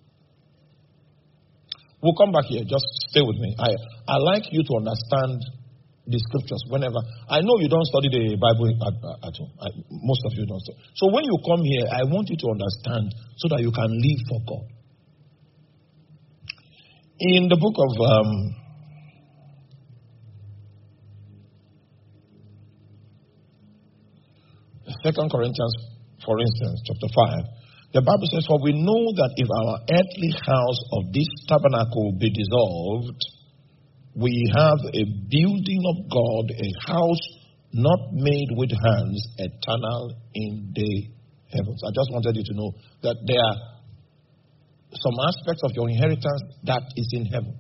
We'll come back here. Just stay with me. I, I like you to understand the scriptures whenever. I know you don't study the Bible at, at home. I, most of you don't study. So when you come here, I want you to understand so that you can live for God. In the book of um, Second Corinthians, for instance, chapter five, the Bible says, "For we know that if our earthly house of this tabernacle be dissolved, we have a building of God, a house not made with hands, eternal in the heavens." I just wanted you to know that there are some aspects of your inheritance that is in heaven.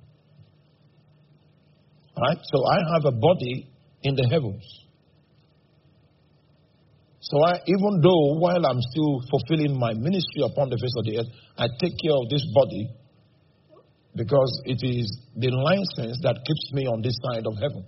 All right? So I have a body in the heavens. So I, even though while I'm still fulfilling my ministry upon the face of the earth, I take care of this body because it is the license that keeps me on this side of heaven.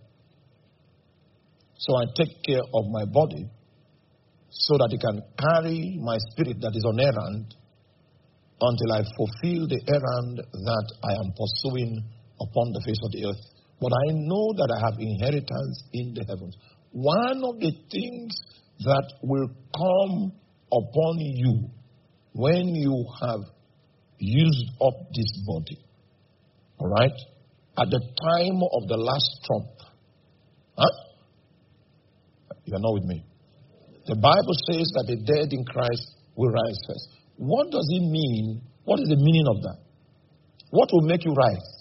So I take care of my body so that it can carry my spirit that is on errand until I fulfill the errand that I am pursuing upon the face of the earth. But I know that I have inheritance in the heavens. One of the things that will come upon you when you have used up this body, all right, at the time of the last trump. Huh? You're not with me. The Bible says that the dead in Christ will rise first. What does it mean? What is the meaning of that? What will make you rise?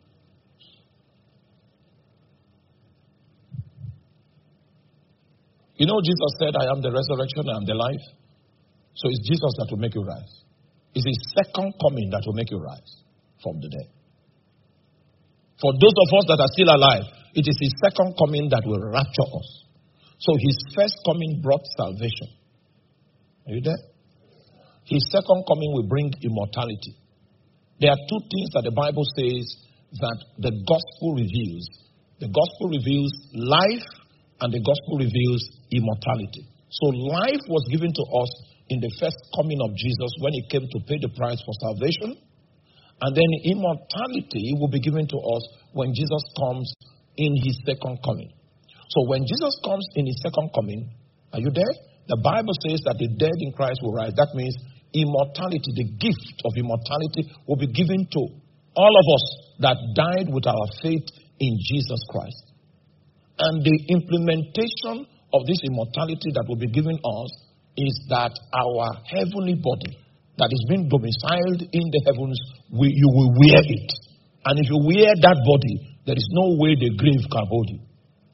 You know, Jesus said, "I am the resurrection, I am the life." So it's Jesus that will make you rise. It's his second coming that will make you rise from the dead. For those of us that are still alive, it is his second coming that will rapture us. So his first coming brought salvation. Are you there? His second coming will bring immortality. There are two things that the Bible says that the gospel reveals. The gospel reveals life, and the gospel reveals immortality. So life was given to us in the first coming of Jesus when he came to pay the price for salvation. And then immortality will be given to us when Jesus comes in his second coming. So when Jesus comes in his second coming, are you there? The Bible says that the dead in Christ will rise. That means immortality, the gift of immortality, will be given to all of us that died with our faith in Jesus Christ. And the implementation of this immortality that will be given us is that our heavenly body that is being domiciled in the heavens, we, you will wear it. And if you wear that body, there is no way the grave can hold you.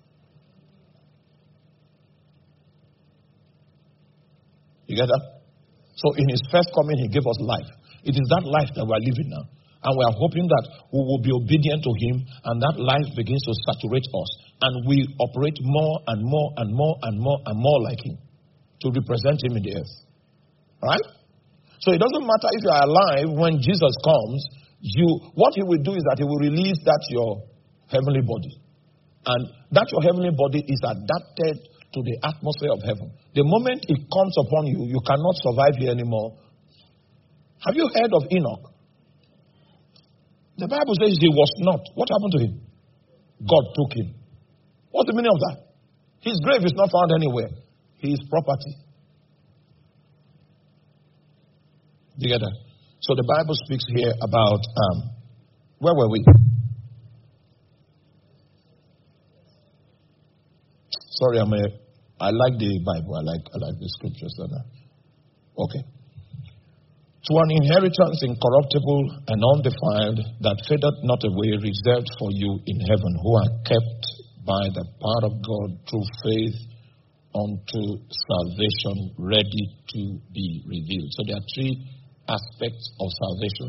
You get that? So in his first coming, he gave us life. It is that life that we are living now. And we are hoping that we will be obedient to him, and that life begins to saturate us. And we operate more and more and more and more and more like him to represent him in the earth. All right? So it doesn't matter if you are alive when Jesus comes. You, what he will do is that he will release that your heavenly body. And that your heavenly body is adapted to the atmosphere of heaven. The moment it comes upon you, you cannot survive here anymore. Have you heard of Enoch? The Bible says he was not. What happened to him? God took him. What's the meaning of that? His grave is not found anywhere. He is property. Do you get that? So the Bible speaks here about, um, where were we? Sorry, I'm a, I like the Bible. I like, I like the scriptures. Okay. To an inheritance incorruptible and undefiled, that fadeth not away, reserved for you in heaven, who are kept by the power of God through faith unto salvation, ready to be revealed. So there are three aspects of salvation.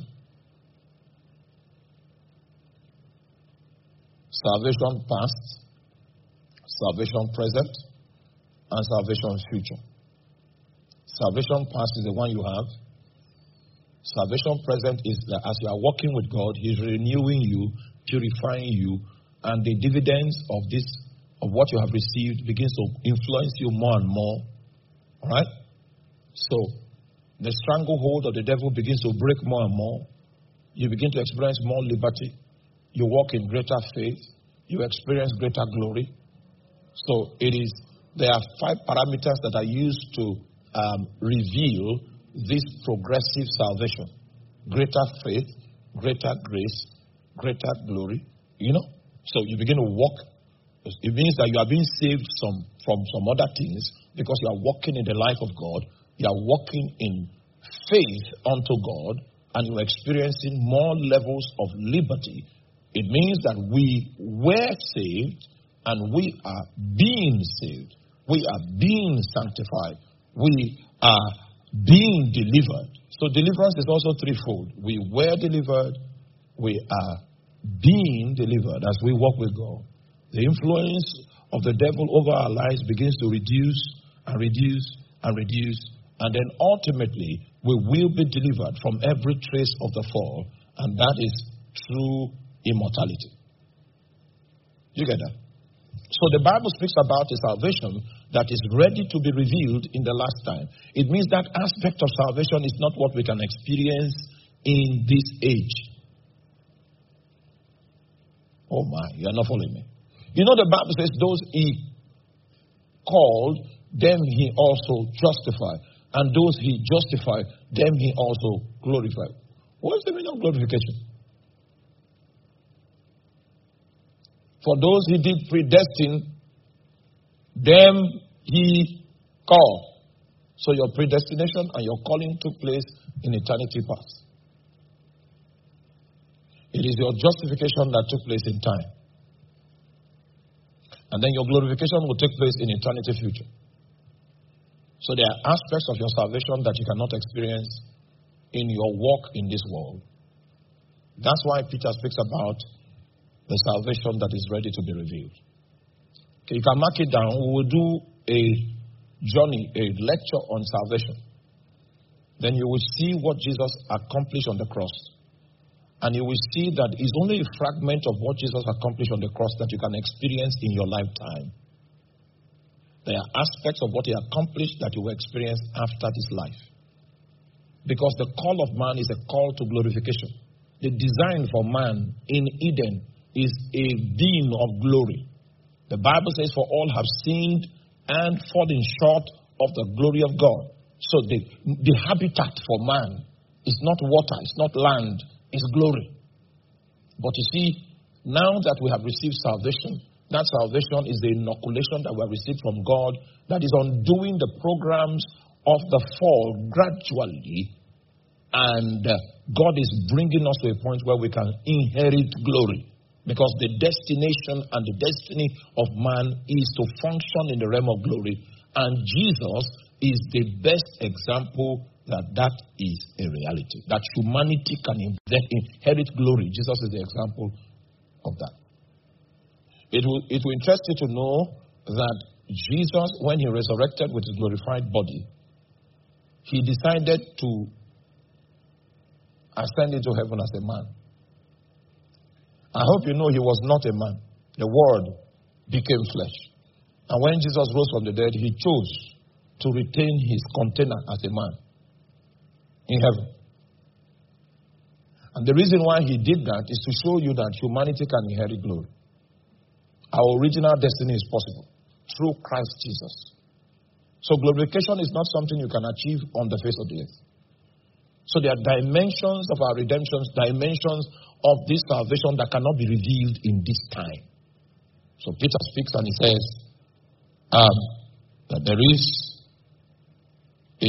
Salvation past, salvation present, and salvation future. Salvation past is the one you have. Salvation present is that as you are walking with God, He's renewing you, purifying you, and the dividends of this, of what you have received, begins to influence you more and more. All right? So, the stranglehold of the devil begins to break more and more. You begin to experience more liberty. You walk in greater faith. You experience greater glory. So, it is, there are five parameters that are used to um, reveal this progressive salvation. Greater faith, greater grace, greater glory. You know? So, you begin to walk. It means that you are being saved some, from some other things because you are walking in the life of God. You are walking in faith unto God, and you are experiencing more levels of liberty. It means that we were saved and we are being saved. We are being sanctified. We are being delivered. So deliverance is also threefold. We were delivered. We are being delivered as we walk with God. The influence of the devil over our lives begins to reduce and reduce and reduce. And then ultimately, we will be delivered from every trace of the fall. And that is true immortality. You get that? So the Bible speaks about a salvation that is ready to be revealed in the last time. It means that aspect of salvation is not what we can experience in this age. Oh my, you are not following me. You know the Bible says those he called, them he also justified. And those he justified, them he also glorified. What is the meaning of glorification? For those he did predestine, them he called. So your predestination and your calling took place in eternity past. It is your justification that took place in time. And then your glorification will take place in eternity future. So there are aspects of your salvation that you cannot experience in your walk in this world. That's why Peter speaks about the salvation that is ready to be revealed. Okay, you can mark it down. We will do a journey, a lecture on salvation. Then you will see what Jesus accomplished on the cross. And you will see that it's only a fragment of what Jesus accomplished on the cross that you can experience in your lifetime. There are aspects of what he accomplished that you will experience after this life. Because the call of man is a call to glorification. The design for man in Eden is a being of glory. The Bible says, for all have sinned and fallen short of the glory of God. So the, the habitat for man is not water, it's not land, it's glory. But you see, now that we have received salvation, that salvation is the inoculation that we have received from God that is undoing the programs of the fall gradually. And uh, God is bringing us to a point where we can inherit glory. Because the destination and the destiny of man is to function in the realm of glory. And Jesus is the best example that that is a reality. That humanity can inherit glory. Jesus is the example of that. It will, it will interest you to know that Jesus, when he resurrected with his glorified body, he decided to ascend into heaven as a man. I hope you know he was not a man. The Word became flesh. And when Jesus rose from the dead, he chose to retain his container as a man in heaven. And the reason why he did that is to show you that humanity can inherit glory. Our original destiny is possible through Christ Jesus. So glorification is not something you can achieve on the face of the earth. So there are dimensions of our redemption, dimensions of this salvation that cannot be revealed in this time. So Peter speaks and he says um, that there is a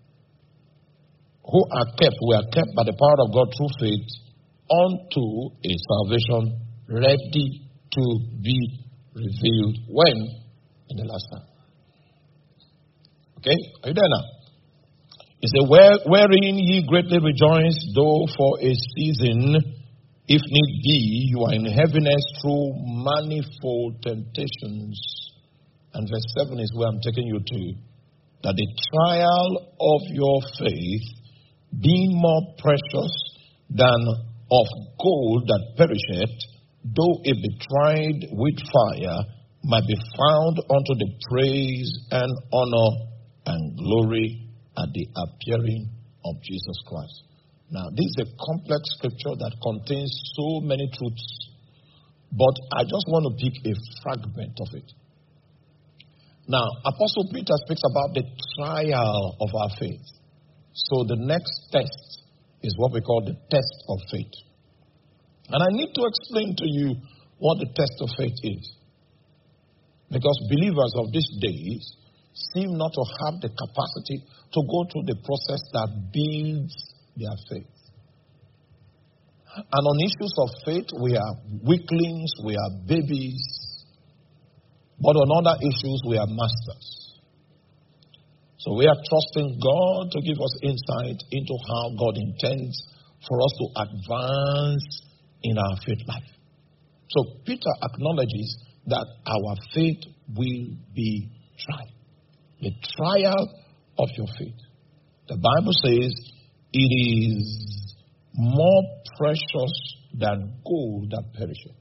who are kept, we are kept by the power of God through faith unto a salvation ready to be revealed. When? In the last time. Okay? Are you there now? He said, Where, wherein ye greatly rejoice, though for a season, if need be, you are in heaviness through manifold temptations. And verse seven is where I'm taking you to. That the trial of your faith, being more precious than of gold that perisheth, though it be tried with fire, might be found unto the praise and honor and glory at the appearing of Jesus Christ. Now, this is a complex scripture that contains so many truths, but I just want to pick a fragment of it. Now, Apostle Peter speaks about the trial of our faith. So the next test is what we call the test of faith. And I need to explain to you what the test of faith is. Because believers of these days seem not to have the capacity to go through the process that builds their faith. And on issues of faith, we are weaklings, we are babies. But on other issues, we are masters. So we are trusting God to give us insight into how God intends for us to advance in our faith life. So Peter acknowledges that our faith will be tried. The trial of your faith. The Bible says it is more precious than gold that perisheth.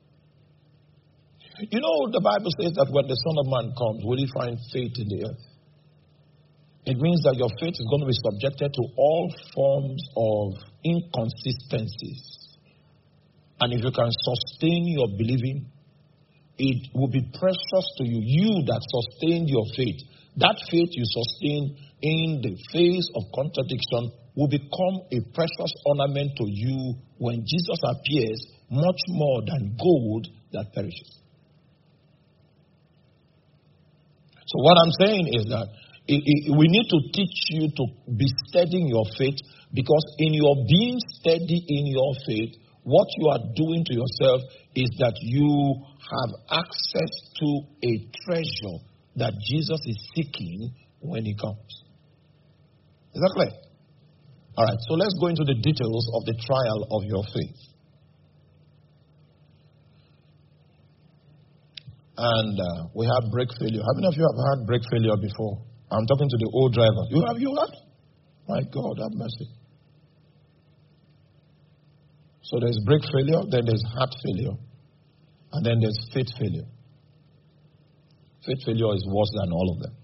You know, the Bible says that when the Son of Man comes, will he find faith in the earth? It means that your faith is going to be subjected to all forms of inconsistencies. And if you can sustain your believing, it will be precious to you. You that sustained your faith, that faith you sustain in the face of contradiction will become a precious ornament to you when Jesus appears, much more than gold that perishes. So what I'm saying is that it, it, we need to teach you to be steady in your faith, because in your being steady in your faith, what you are doing to yourself is that you have access to a treasure that Jesus is seeking when he comes. Is that clear? All right, so let's go into the details of the trial of your faith. And uh, we have brake failure. How many of you have had brake failure before? I'm talking to the old driver. You have, you have? My God, have mercy. So there's brake failure, then there's heart failure, and then there's faith failure. Faith failure is worse than all of them.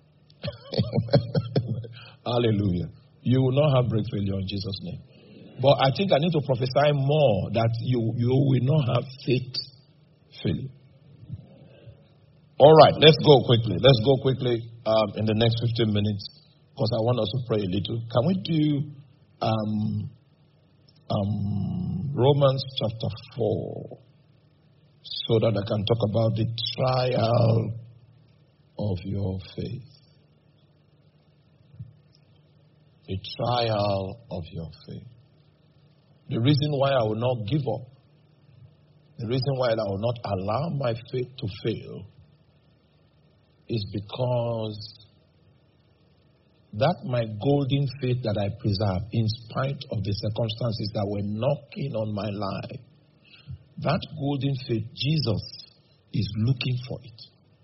Hallelujah. You will not have brake failure in Jesus' name. But I think I need to prophesy more that you, you will not have faith failure. All right, let's go quickly. Let's go quickly um, in the next fifteen minutes, because I want us to pray a little. Can we do um, um, Romans chapter four, so that I can talk about the trial of your faith? The trial of your faith. The reason why I will not give up, the reason why I will not allow my faith to fail, is because that my golden faith that I preserve, in spite of the circumstances that were knocking on my life, that golden faith, Jesus is looking for it.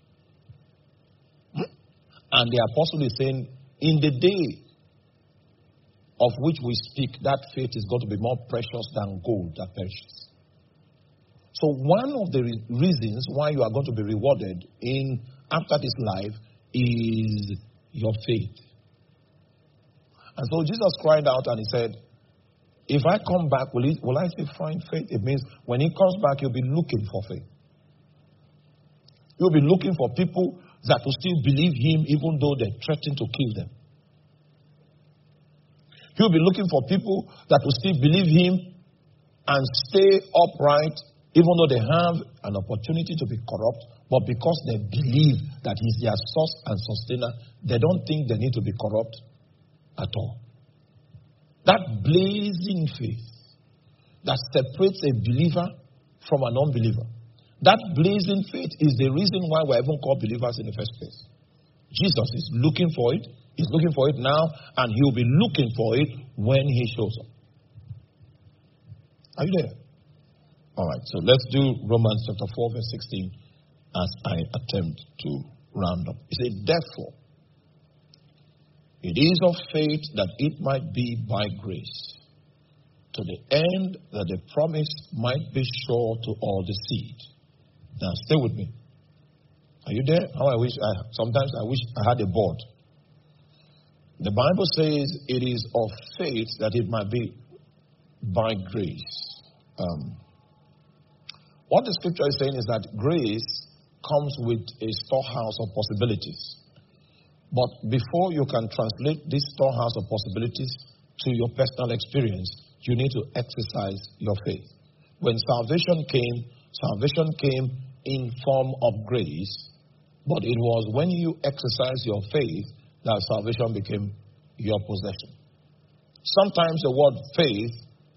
And the apostle is saying, in the day of which we speak, that faith is going to be more precious than gold that perishes. So one of the re- reasons why you are going to be rewarded in after this life is your faith. And so Jesus cried out and he said, if I come back, will, he, will I still find faith? It means when he comes back, you'll be looking for faith. You'll be looking for people that will still believe him even though they threaten to kill them. You'll be looking for people that will still believe him and stay upright even though they have an opportunity to be corrupt, but because they believe that he's their source and sustainer, they don't think they need to be corrupt at all. That blazing faith that separates a believer from an unbeliever, that blazing faith is the reason why we're even called believers in the first place. Jesus is looking for it. He's looking for it now, and he'll be looking for it when he shows up. Are you there? All right, so let's do Romans chapter four, verse sixteen, as I attempt to round up. He said, therefore, It is of faith that it might be by grace, to the end that the promise might be sure to all the seed. Now, stay with me. Are you there? How I wish I, sometimes I wish I had a board. The Bible says it is of faith that it might be by grace. Um, what the scripture is saying is that grace comes with a storehouse of possibilities. But before you can translate this storehouse of possibilities to your personal experience, you need to exercise your faith. When salvation came, salvation came in form of grace, but it was when you exercise your faith that salvation became your possession. Sometimes the word faith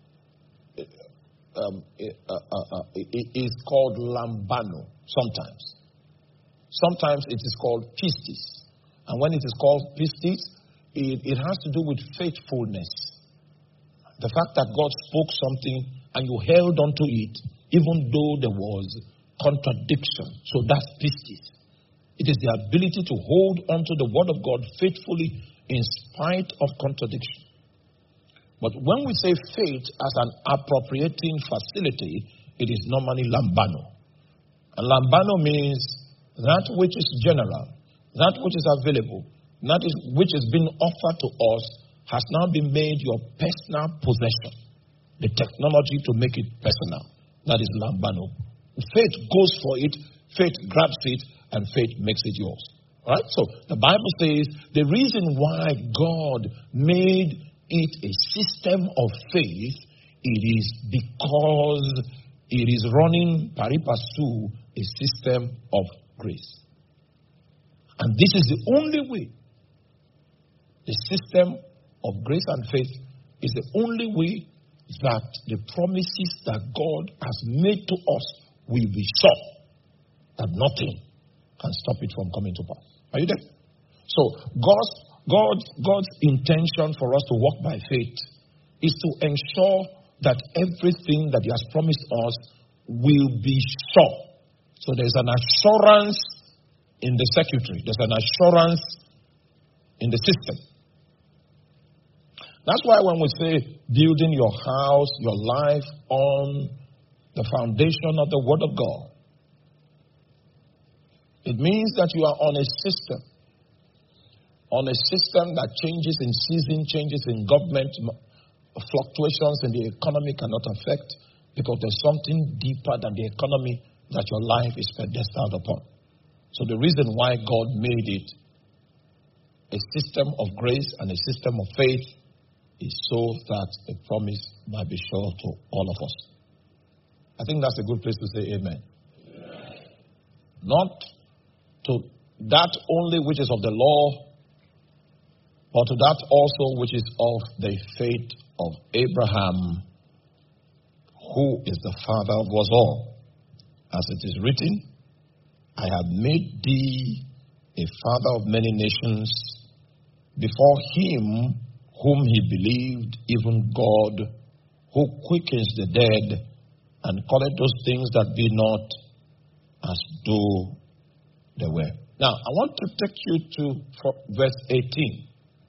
um, uh, uh, uh, is called lambano, sometimes. Sometimes it is called pistis. And when it is called pistis, it, it has to do with faithfulness. The fact that God spoke something and you held onto it, even though there was contradiction. So that's pistis. It is the ability to hold onto the word of God faithfully in spite of contradiction. But when we say faith as an appropriating facility, it is normally lambano. And lambano means that which is general, that which is available, that is which is being offered to us has now been made your personal possession. The technology to make it personal. That is lambano. Faith goes for it, faith grabs it, and faith makes it yours. All right? So the Bible says the reason why God made it a system of faith, it is because it is running pari passu a system of grace. And this is the only way. The system of grace and faith is the only way that the promises that God has made to us will be sure that nothing can stop it from coming to pass. Are you there? So God's God's God's intention for us to walk by faith is to ensure that everything that He has promised us will be sure. So there's an assurance in the circuitry. There's an assurance in the system. That's why when we say building your house, your life on the foundation of the Word of God, it means that you are on a system. On a system that changes in season, changes in government, fluctuations in the economy cannot affect, because there's something deeper than the economy that your life is pedestaled upon. So the reason why God made it a system of grace and a system of faith is so that the promise might be sure to all of us. I think that's a good place to say amen. Amen. Not to that only which is of the law, but to that also which is of the faith of Abraham, who is the father of us all. As it is written, I have made thee a father of many nations, before him whom he believed, even God, who quickens the dead, and calleth those things that be not as though they were. Now, I want to take you to verse eighteen.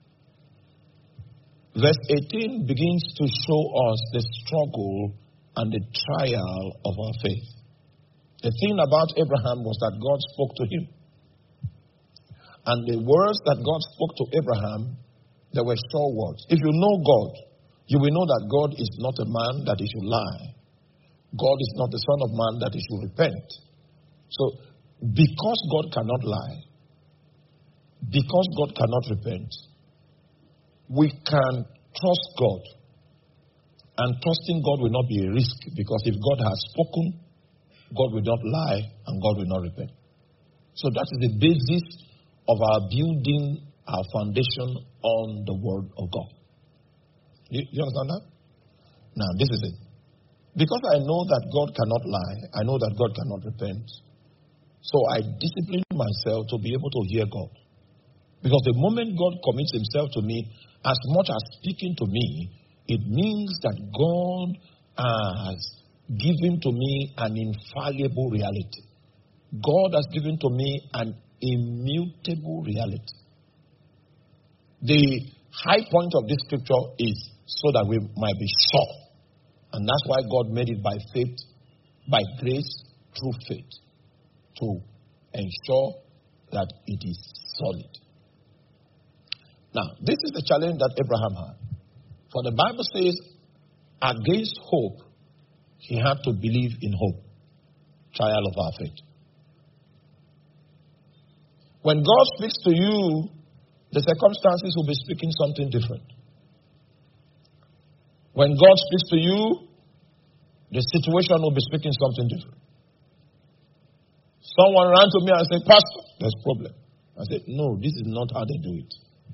Verse eighteen begins to show us the struggle and the trial of our faith. The thing about Abraham was that God spoke to him. And the words that God spoke to Abraham, they were sure words. If you know God, you will know that God is not a man that he should lie. God is not the son of man that he should repent. So, because God cannot lie, because God cannot repent, we can trust God. And trusting God will not be a risk, because if God has spoken, God will not lie and God will not repent. So that is the basis of our building our foundation on the Word of God. You, you understand that? Now, this is it. Because I know that God cannot lie, I know that God cannot repent, so I discipline myself to be able to hear God. Because the moment God commits himself to me, as much as speaking to me, it means that God has given to me an infallible reality. God has given to me an immutable reality. The high point of this scripture is so that we might be sure. And that's why God made it by faith, by grace, through faith, to ensure that it is solid. Now, this is the challenge that Abraham had. For the Bible says, against hope, he had to believe in hope. Trial of our faith. When God speaks to you, the circumstances will be speaking something different. When God speaks to you, the situation will be speaking something different. Someone ran to me and said, Pastor, there's a problem. I said, no, this is not how they do it.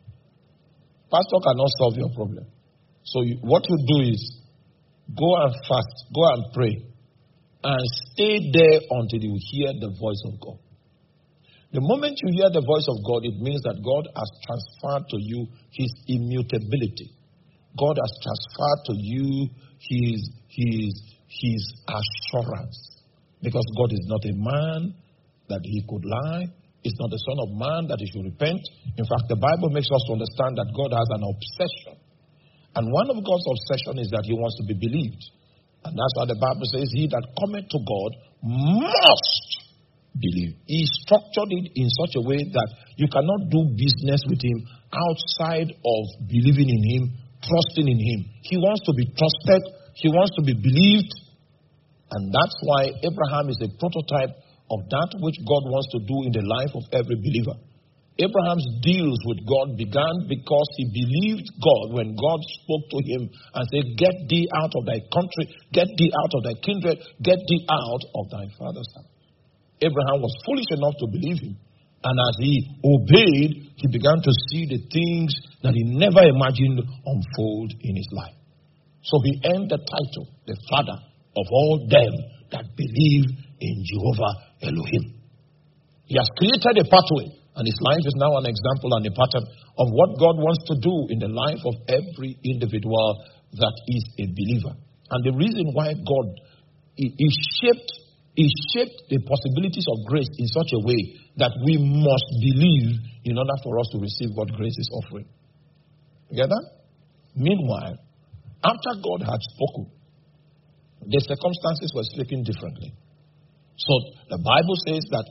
Pastor cannot solve your problem. So you, what you do is, go and fast, go and pray, and stay there until you hear the voice of God. The moment you hear the voice of God, it means that God has transferred to you his immutability. God has transferred to you his, his, his assurance. Because God is not a man that he could lie. He's not the son of man that he should repent. In fact, the Bible makes us understand that God has an obsession. And one of God's obsession is that he wants to be believed. And that's why the Bible says, he that cometh to God must believe. He structured it in such a way that you cannot do business with him outside of believing in him, trusting in him. He wants to be trusted. He wants to be believed. And that's why Abraham is a prototype of that which God wants to do in the life of every believer. Abraham's deals with God began because he believed God when God spoke to him and said, get thee out of thy country, get thee out of thy kindred, get thee out of thy father's house. Abraham was foolish enough to believe him. And as he obeyed, he began to see the things that he never imagined unfold in his life. So he earned the title, the father of all them that believe in Jehovah Elohim. He has created a pathway. And his life is now an example and a pattern of what God wants to do in the life of every individual that is a believer. And the reason why God is shaped, is shaped the possibilities of grace in such a way that we must believe in order for us to receive what grace is offering. You get that? Meanwhile, after God had spoken, the circumstances were speaking differently. So the Bible says that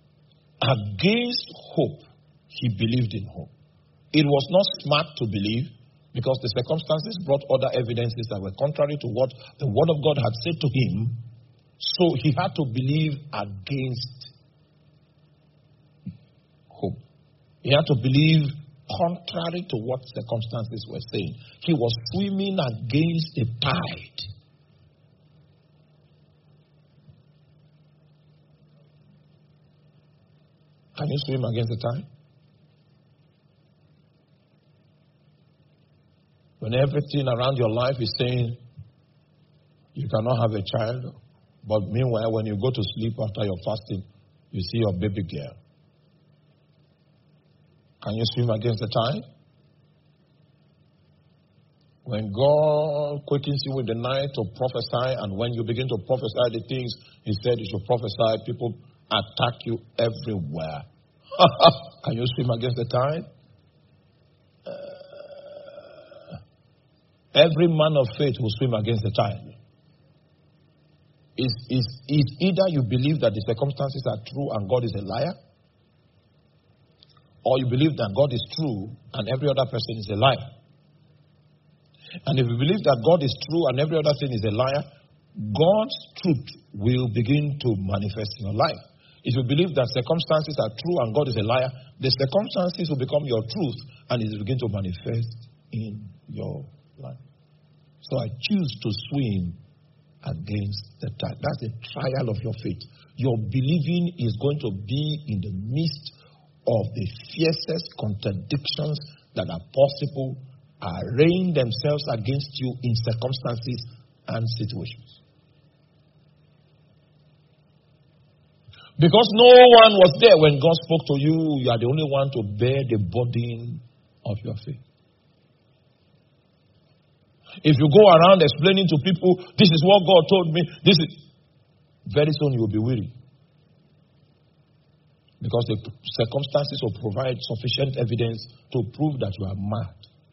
against hope, he believed in hope. It was not smart to believe because the circumstances brought other evidences that were contrary to what the word of God had said to him. So he had to believe against hope. He had to believe contrary to what circumstances were saying. He was swimming against the tide. Can you swim against the tide? When everything around your life is saying you cannot have a child, but meanwhile when you go to sleep after your fasting, you see your baby girl. Can you swim against the tide? When God quickens you in the night to prophesy, and when you begin to prophesy the things he said you should prophesy, people attack you everywhere. Can you swim against the tide? Uh, every man of faith will swim against the tide. Is is is either you believe that the circumstances are true and God is a liar, or you believe that God is true and every other person is a liar. And if you believe that God is true and every other thing is a liar, God's truth will begin to manifest in your life. If you believe that circumstances are true and God is a liar, the circumstances will become your truth and it will begin to manifest in your life. So I choose to swim against the tide. That's the trial of your faith. Your believing is going to be in the midst of the fiercest contradictions that are possible, arraying themselves against you in circumstances and situations. Because no one was there when God spoke to you, you are the only one to bear the burden of your faith. If you go around explaining to people, this is what God told me, this is, very soon you will be weary. Because the circumstances will provide sufficient evidence to prove that you are mad.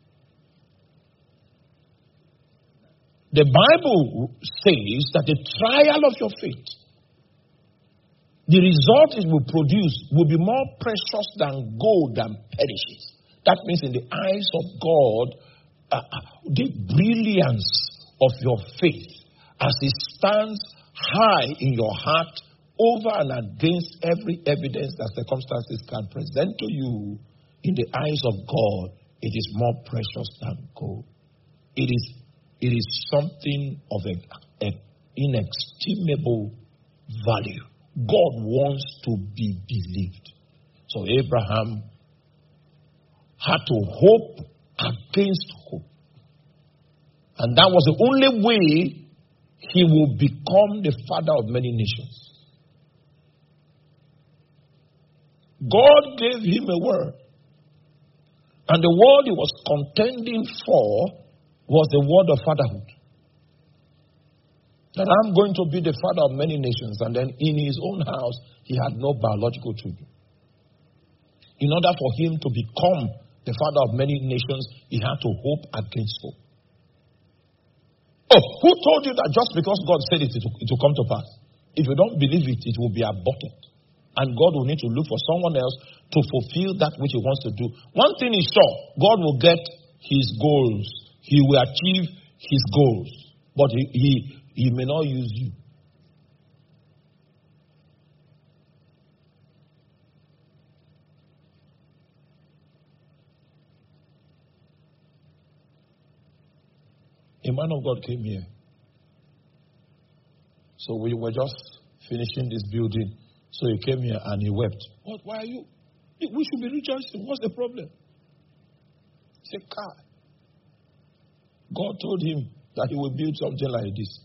The Bible says that the trial of your faith, the result it will produce will be more precious than gold that perishes. That means in the eyes of God, uh, the brilliance of your faith as it stands high in your heart over and against every evidence that circumstances can present to you, in the eyes of God, it is more precious than gold. It is, it is something of an inestimable value. God wants to be believed. So Abraham had to hope against hope. And that was the only way he will become the father of many nations. God gave him a word. And the word he was contending for was the word of fatherhood. That I'm going to be the father of many nations. And then in his own house, he had no biological children. In order for him to become the father of many nations, he had to hope against hope. Oh, who told you that just because God said it, it will, it will come to pass? If you don't believe it, it will be aborted. And God will need to look for someone else to fulfill that which he wants to do. One thing is sure, God will get his goals. He will achieve his goals. But he, he, he may not use you. A man of God came here. So we were just finishing this building. So he came here and he wept. What? Why are you? We should be rejoicing. What's the problem? He said, God. God told him that he will build something like this.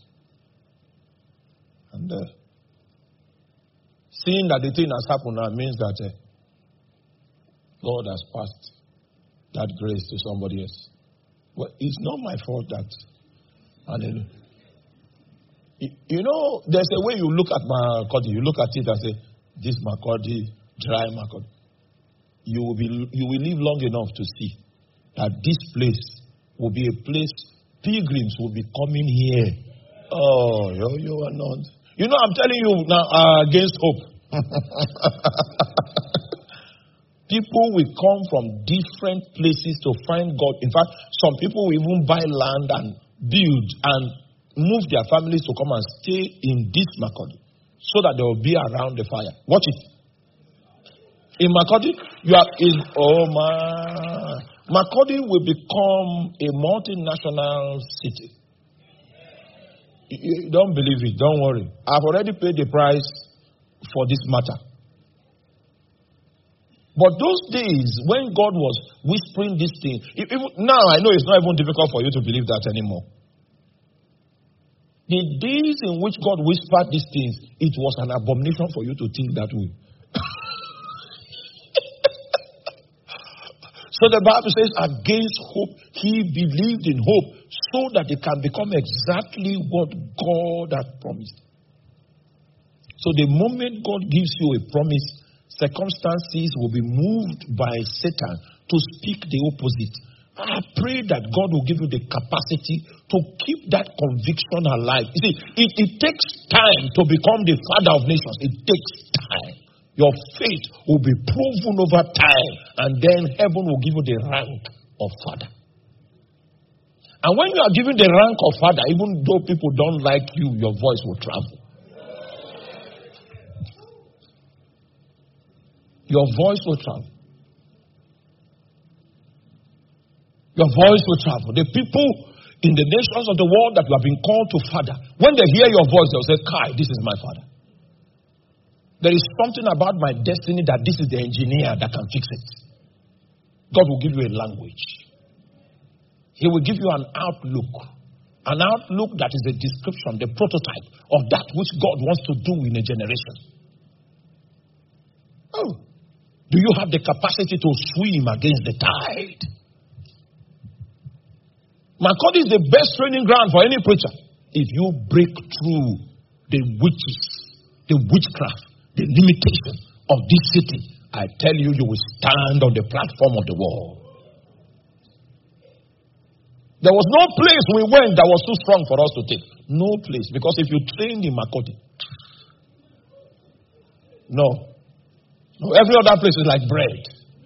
And uh, seeing that the thing has happened now means that uh, God has passed that grace to somebody else. Well, it's not my fault that. Hallelujah. You know, there's a way you look at Makurdi. You look at it and say, this Makurdi, dry Makurdi. You will be, you will live long enough to see that this place will be a place pilgrims will be coming here. Oh, you, you are not. You know, I'm telling you now uh, against hope. People will come from different places to find God. In fact, some people will even buy land and build and move their families to come and stay in this Makurdi so that they will be around the fire. Watch it. In Makurdi, you are in, oh my, Makurdi will become a multinational city. You don't believe it, don't worry. I've already paid the price for this matter. But those days when God was whispering this thing, even, now I know it's not even difficult for you to believe that anymore. The days in which God whispered these things, it was an abomination for you to think that way. So the Bible says, against hope, he believed in hope so that it can become exactly what God had promised. So the moment God gives you a promise, circumstances will be moved by Satan to speak the opposite. I pray that God will give you the capacity to keep that conviction alive. You see, it, it takes time to become the father of nations. It takes time. Your faith will be proven over time, and then heaven will give you the rank of father. And when you are given the rank of father, even though people don't like you, your voice will travel. Your voice will travel. Your voice will travel. The people in the nations of the world that you have been called to father, when they hear your voice, they'll say, Kai, this is my father. There is something about my destiny that this is the engineer that can fix it. God will give you a language. He will give you an outlook. An outlook that is a description, the prototype of that which God wants to do in a generation. Oh. Do you have the capacity to swim against the tide? Makurdi is the best training ground for any preacher. If you break through the witches, the witchcraft, the limitation of this city, I tell you, you will stand on the platform of the wall. There was no place we went that was too strong for us to take. No place. Because if you train in Makurdi, no. No, every other place is like bread.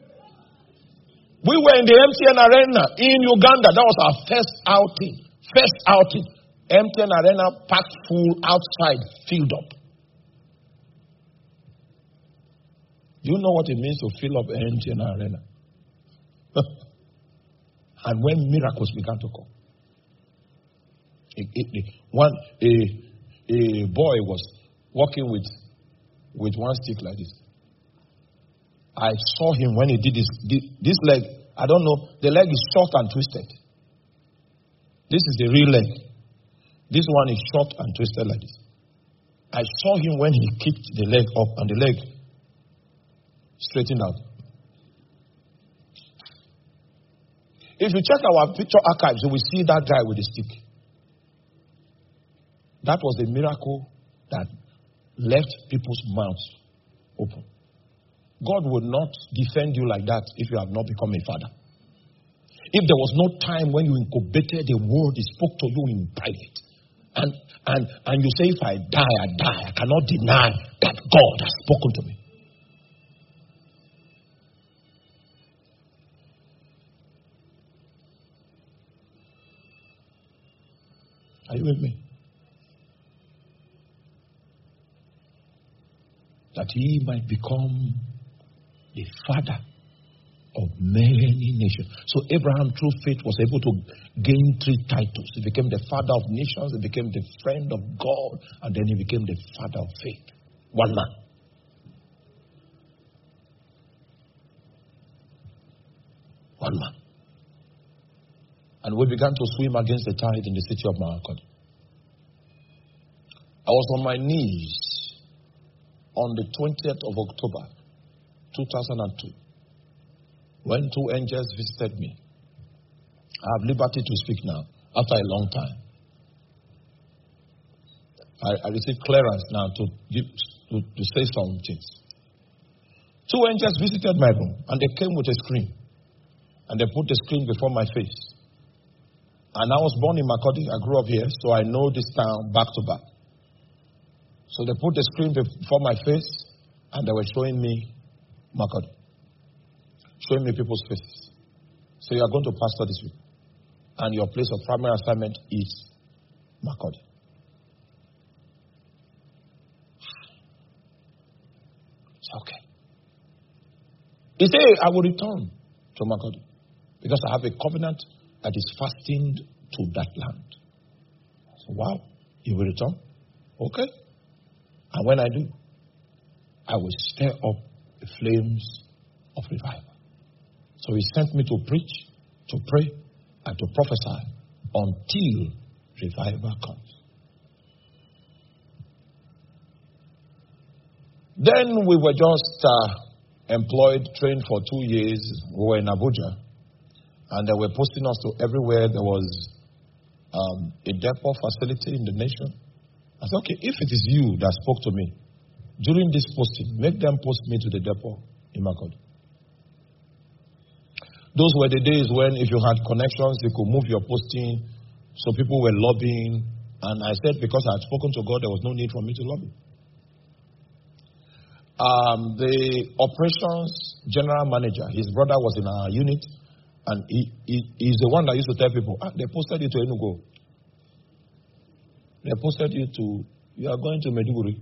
We were in the M T N Arena in Uganda. That was our first outing. First outing. M T N Arena packed full outside, filled up. Do you know what it means to fill up M T N Arena? And when miracles began to come. A, a, a, one, a, a boy was walking with, with one stick like this. I saw him when he did this. This leg, I don't know, the leg is short and twisted. This is the real leg. This one is short and twisted like this. I saw him when he kicked the leg up and the leg straightened out. If you check our picture archives, you will see that guy with the stick. That was the miracle that left people's mouths open. God would not defend you like that if you have not become a father. If there was no time when you incubated the word, He spoke to you in private. And, and, and you say, if I die, I die. I cannot deny that God has spoken to me. Are you with me? That He might become the father of many nations. So Abraham, through faith, was able to gain three titles. He became the father of nations, he became the friend of God, and then he became the father of faith. One man. One man. And we began to swim against the tide in the city of Makurdi. I was on my knees on the twentieth of October, two thousand two, when two angels visited me. I have liberty to speak now, after a long time. I, I received clearance now to, give, to, to say some things. Two angels visited my room, and they came with a screen. And they put the screen before my face. And I was born in Makurdi. I grew up here, so I know this town back to back. So they put the screen before my face, and they were showing me Makurdi. Showing me people's faces. So you are going to pastor this week. And your place of primary assignment is Makurdi. It's okay. He said, I will return to Makurdi because I have a covenant that is fastened to that land. So, wow, you will return? Okay. And when I do, I will stir up the flames of revival. So He sent me to preach, to pray, and to prophesy until revival comes. Then we were just uh, employed, trained for two years. We were in Abuja. And they were posting us to everywhere there was um, a depot facility in the nation. I said, okay, if it is you that spoke to me during this posting, make them post me to the depot in Makurdi. Those were the days when if you had connections, you could move your posting. So people were lobbying. And I said, because I had spoken to God, there was no need for me to lobby. Um, the operations general manager, his brother was in our unit. And he, he he's the one that used to tell people, ah, they posted you to Enugu. They posted you to, you are going to Maiduguri.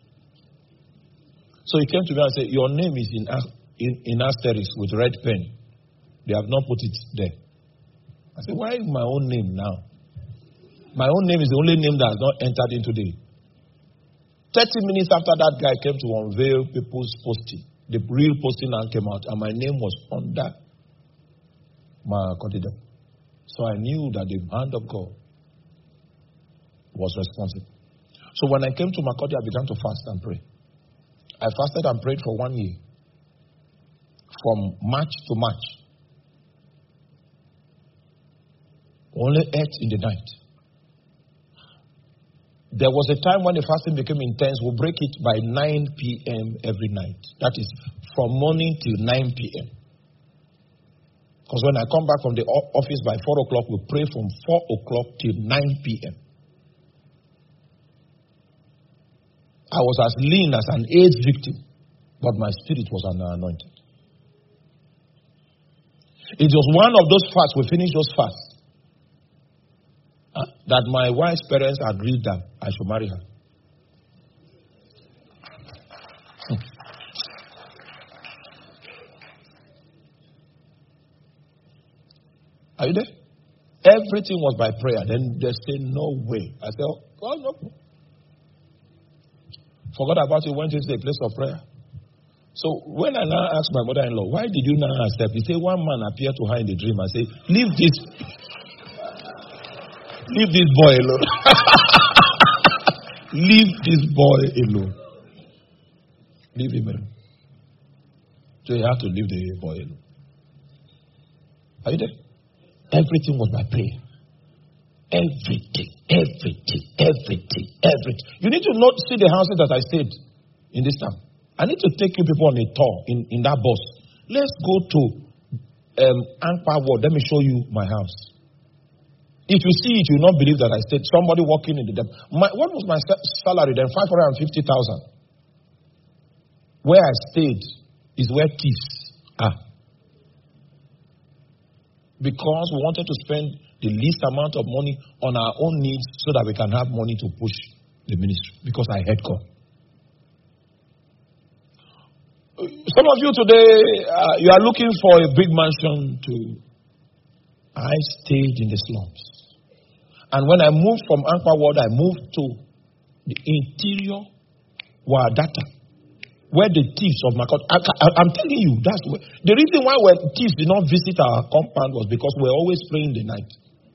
So he came to me and said, your name is in, in, in asterisk with red pen. They have not put it there. I said, why my own name now? My own name is the only name that has not entered into the. thirty minutes after that guy came to unveil people's posting, the real posting now came out, and my name was under Makurdi. So I knew that the hand of God was responsible. So when I came to Makurdi, I began to fast and pray. I fasted and prayed for one year. From March to March. Only ate in the night. There was a time when the fasting became intense. We'll break it by nine p.m. every night. That is from morning till nine p.m. Because when I come back from the office by four o'clock, we pray from four o'clock till nine p.m. I was as lean as an AIDS victim, but my spirit was anointed. It was one of those fasts, we finished those fasts, uh, that my wife's parents agreed that I should marry her. Hmm. Are you there? Everything was by prayer. Then they said, no way. I said, oh, God, no. Forgot about it, went into the place of prayer. So when I now asked my mother-in-law, why did you now accept? He said, one man appeared to her in the dream and said, leave this, leave this boy alone. Leave this boy alone. Leave him alone. So you have to leave the boy alone. Are you there? Everything was by prayer. Everything, everything, everything, everything. You need to not see the houses that I stayed in this town. I need to take you people on a tour in, in that bus. Let's go to um, Ankpa Ward. Let me show you my house. If you see it, you will not believe that I stayed. Somebody walking in the depth. My, what was my salary then? five hundred fifty thousand. Where I stayed is where thieves are. Because we wanted to spend the least amount of money on our own needs so that we can have money to push the ministry. Because I had God. Some of you today, uh, you are looking for a big mansion to. I stayed in the slums. And when I moved from Ankpa Ward, I moved to the interior Wadata, where the thieves of Makot. I, I, I'm telling you, that's where, the reason why when thieves did not visit our compound was because we were always praying the night.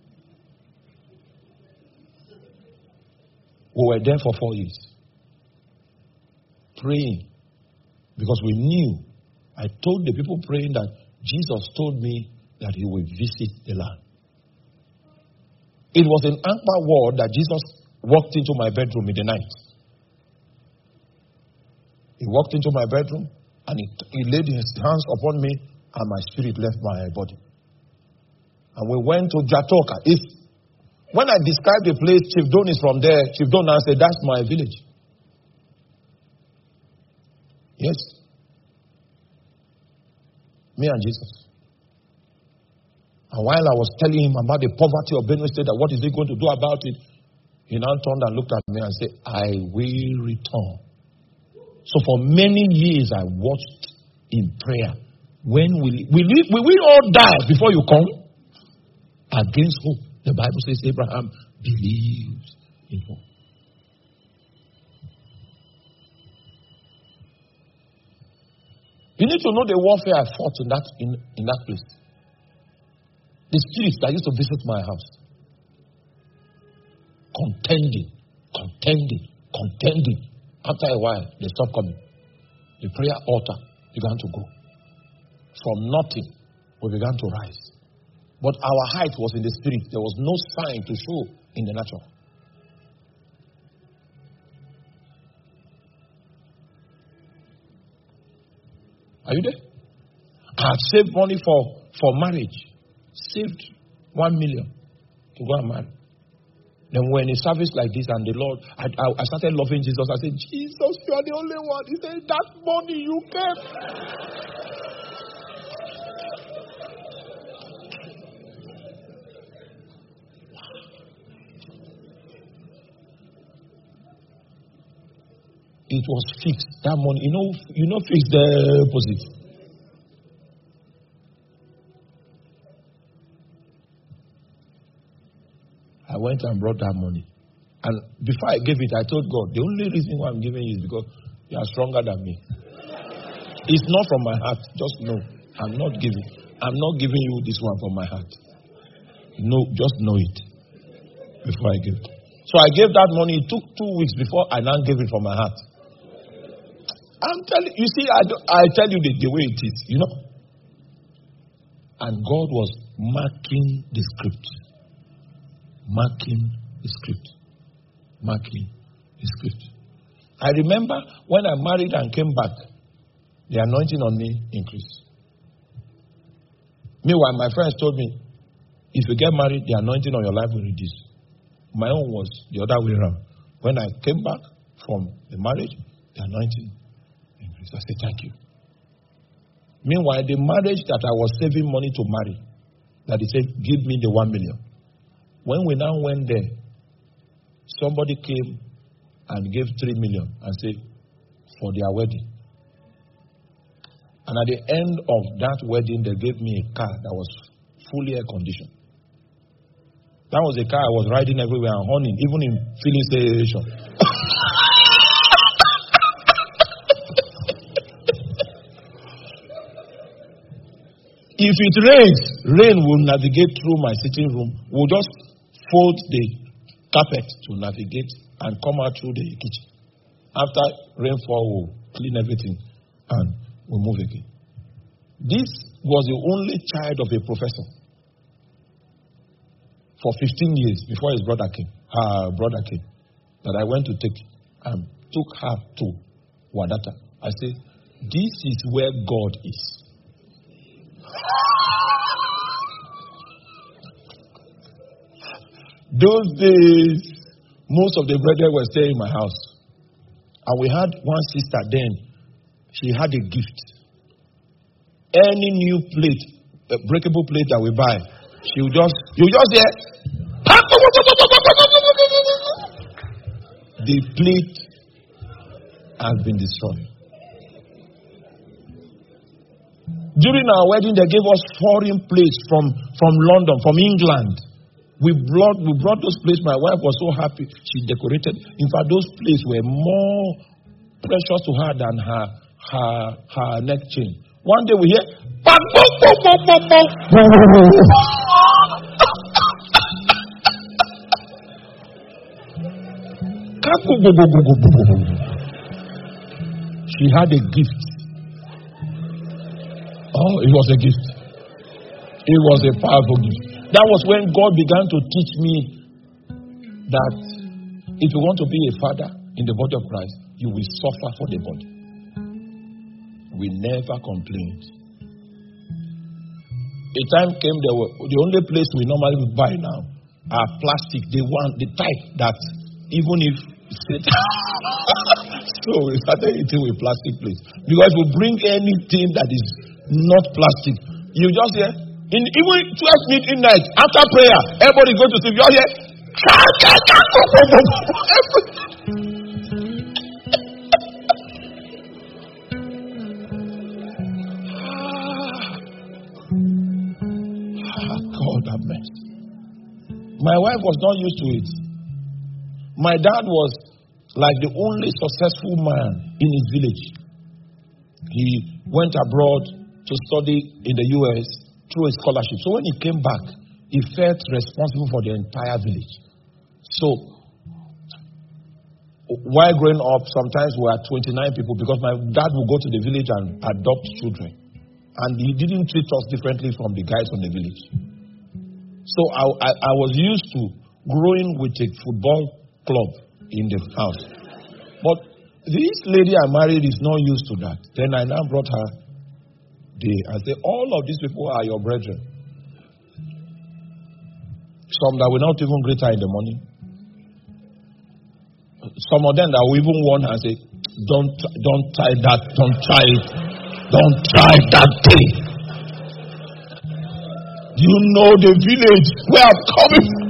We were there for four years. Praying. Because we knew, I told the people praying that Jesus told me that he will visit the land. It was in Ankpa Ward that Jesus walked into my bedroom in the night. He walked into my bedroom and he, he laid his hands upon me and my spirit left my body. And we went to Jatoka. If when I described the place, Chief Don is from there. Chief Don now said, that's my village. Yes. Me and Jesus. And while I was telling him about the poverty of Benue State, that what is he going to do about it, he now turned and looked at me and said, I will return. So for many years I watched in prayer. When will we, will we, will we all die before you come? Against hope. The Bible says Abraham believes in hope. You need to know the warfare I fought in that in, in that place. The spirits that used to visit my house. Contending, contending, contending. After a while, they stopped coming. The prayer altar began to grow. From nothing, we began to rise. But our height was in the spirit. There was no sign to show in the natural. Are you there? I had saved money for, for marriage. Saved one million to go and marry. Then when a service like this and the Lord, I, I, I started loving Jesus. I said, Jesus, you are the only one. He said, that money you kept. It was fixed. That money, you know, you know, fixed deposit. I went and brought that money. And before I gave it, I told God, the only reason why I'm giving you is because you are stronger than me. It's not from my heart. Just know. I'm not giving. I'm not giving you this one from my heart. No, just know it. Before I give it. So I gave that money. It took two weeks before I now gave it from my heart. I'm telling you, see, I, do, I tell you the, the way it is, you know. And God was marking the script. Marking the script. marking the script. I remember when I married and came back, the anointing on me increased. Meanwhile, my friends told me, if you get married, the anointing on your life will reduce. My own was the other way around. When I came back from the marriage, the anointing increased. I said, thank you. Meanwhile, the marriage that I was saving money to marry, that he said, give me the one million. When we now went there, somebody came and gave three million and said, for their wedding. And at the end of that wedding, they gave me a car that was fully air conditioned. That was a car I was riding everywhere and honing, even in filling station. If it rains, rain will navigate through my sitting room. We'll just fold the carpet to navigate and come out through the kitchen. After rainfall, we'll clean everything and we'll move again. This was the only child of a professor for fifteen years before his brother came. Her brother came. That I went to take and took her to Wadata. I said, this is where God is. Those days, most of the brethren were staying in my house. And we had one sister then. She had a gift. Any new plate, a breakable plate that we buy, she would just, you just hear, the plate has been destroyed. During our wedding, they gave us foreign plates from, from London, from England. We brought, we brought those plates. My wife was so happy. She decorated. In fact, those plates were more precious to her than her, her, her neck chain. One day we hear, bang, bang, bang, bang, bang, bang. She had a gift. Oh, it was a gift. It was a powerful gift. That was when God began to teach me that if you want to be a father in the body of Christ, you will suffer for the body. We never complained. A time came, there were the only place we normally buy now are plastic. They want the type that even if so we started eating with plastic plates. Because we bring anything that is not plastic, you just hear in even twelve midnight after prayer, everybody go to sleep. You hear God have mercy. My wife was not used to it. My dad was like the only successful man in his village. He went abroad to study in the U S through a scholarship. So when he came back, he felt responsible for the entire village. So while growing up, sometimes we were twenty-nine people because my dad would go to the village and adopt children. And he didn't treat us differently from the guys from the village. So I, I, I was used to growing with a football club in the house. But this lady I married is not used to that. Then I now brought her there. I said, all of these people are your brethren. Some that will not even greet her in the morning. Some of them that will even warn her and say, don't, don't try that, don't try it. Don't try that thing. You know the village where I'm coming from.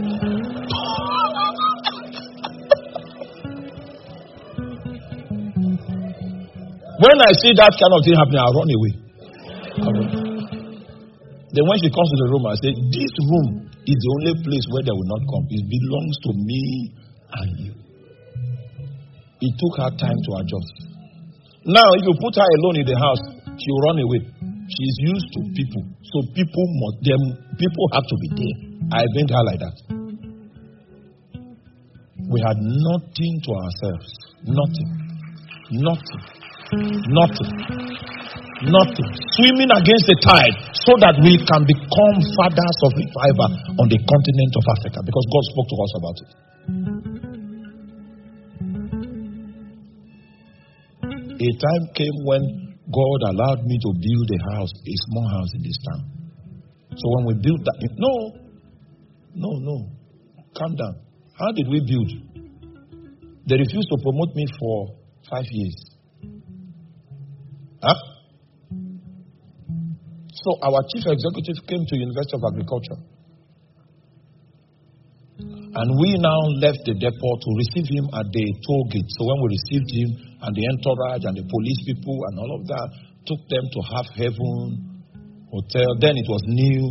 When I see that kind of thing happening, I'll run away. I'll run. Then when she comes to the room, I say, this room is the only place where they will not come. It belongs to me and you. It took her time to adjust. Now, if you put her alone in the house, she will run away. She's used to people. So people must, them, people have to be there. I made her like that. We had nothing to ourselves. Nothing. Nothing. Nothing. Nothing. Swimming against the tide so that we can become fathers of revival on the continent of Africa because God spoke to us about it. a time came when God allowed me to build a house, a small house in this town. So when we built that, no, no, no, calm down. How did we build? They refused to promote me for five years. Huh? So our chief executive came to University of Agriculture. And we now left the depot to receive him at the toll gate. So when we received him and the entourage and the police people and all of that, took them to Half Heaven Hotel. Then it was new.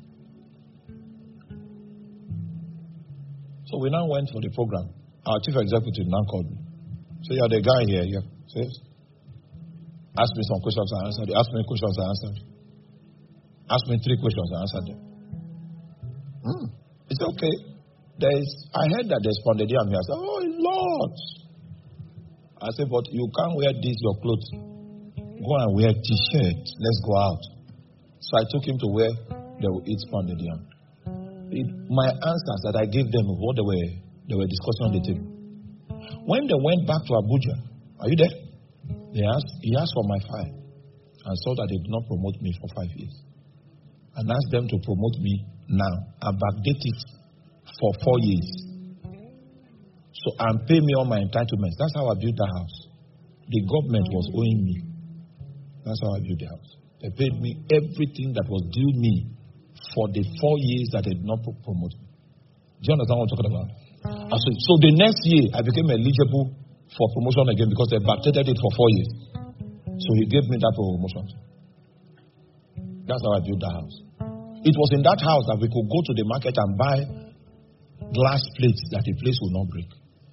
So we now went for the program. Our chief executive now called me. So you're the guy here. Yeah. Says, ask me some questions, I answered. Ask me questions, I answered. Ask me three questions, I answered them. Hmm. It's okay. There is, I heard that there's spondylium here. I said, oh, Lord. I said, but you can't wear this, your clothes. Go and wear t-shirt. Let's go out. So I took him to where they will eat spondylium. My answers that I gave them, what they were, they were discussing on the table. When they went back to Abuja, are you there? They asked, he asked for my file and saw that they did not promote me for five years. And asked them to promote me now and backdate it for four years. So, and pay me all my entitlements. That's how I built the house. The government was owing me. That's how I built the house. They paid me everything that was due me for the four years that they did not promote me. Do you understand what I'm talking about? And so, so the next year, I became eligible for promotion again because they backdated it for four years. So he gave me that promotion. That's how I built the house. It was in that house that we could go to the market and buy glass plates that the place would not break.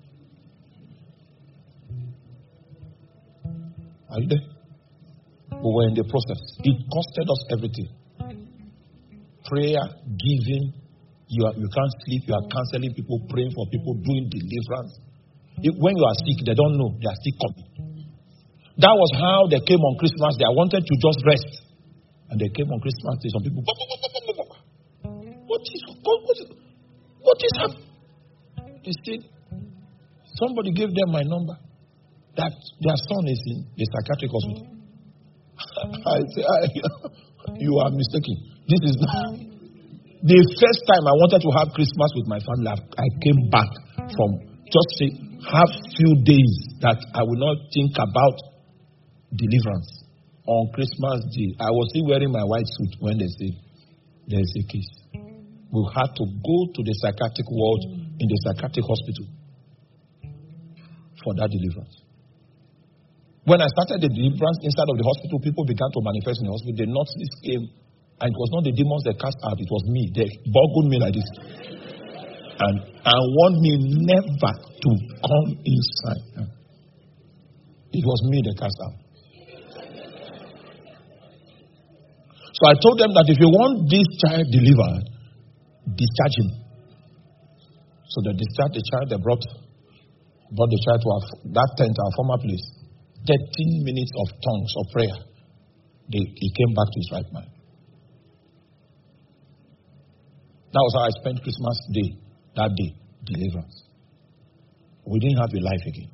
Are you there? We were in the process. It costed us everything. Prayer, giving, you, are, you can't sleep, you are counseling people, praying for people, doing deliverance. If, when you are sick, they don't know, they are still coming. That was how they came on Christmas Day. I wanted to just rest. And they came on Christmas Day. Some people, what is, what, what is, what is happening? You see, somebody gave them my number. That their son is in the psychiatric hospital. I say, I, you are mistaken. This is not. The first time I wanted to have Christmas with my family, I came back from just say, have few days that I will not think about deliverance. On Christmas Day, I was still wearing my white suit when they said there is a case. We had to go to the psychiatric ward in the psychiatric hospital for that deliverance. When I started the deliverance inside of the hospital, people began to manifest in the hospital. The nurses came, and it was not the demons that cast out, it was me. They boggled me like this. And and want me never to come inside. It was me that cast out. So I told them that if you want this child delivered, discharge him. So they discharged the child, they brought, brought the child to our, that tent, our former place. thirteen minutes of tongues of prayer. They, he came back to his right mind. That was how I spent Christmas Day, that day, deliverance. We didn't have a life again.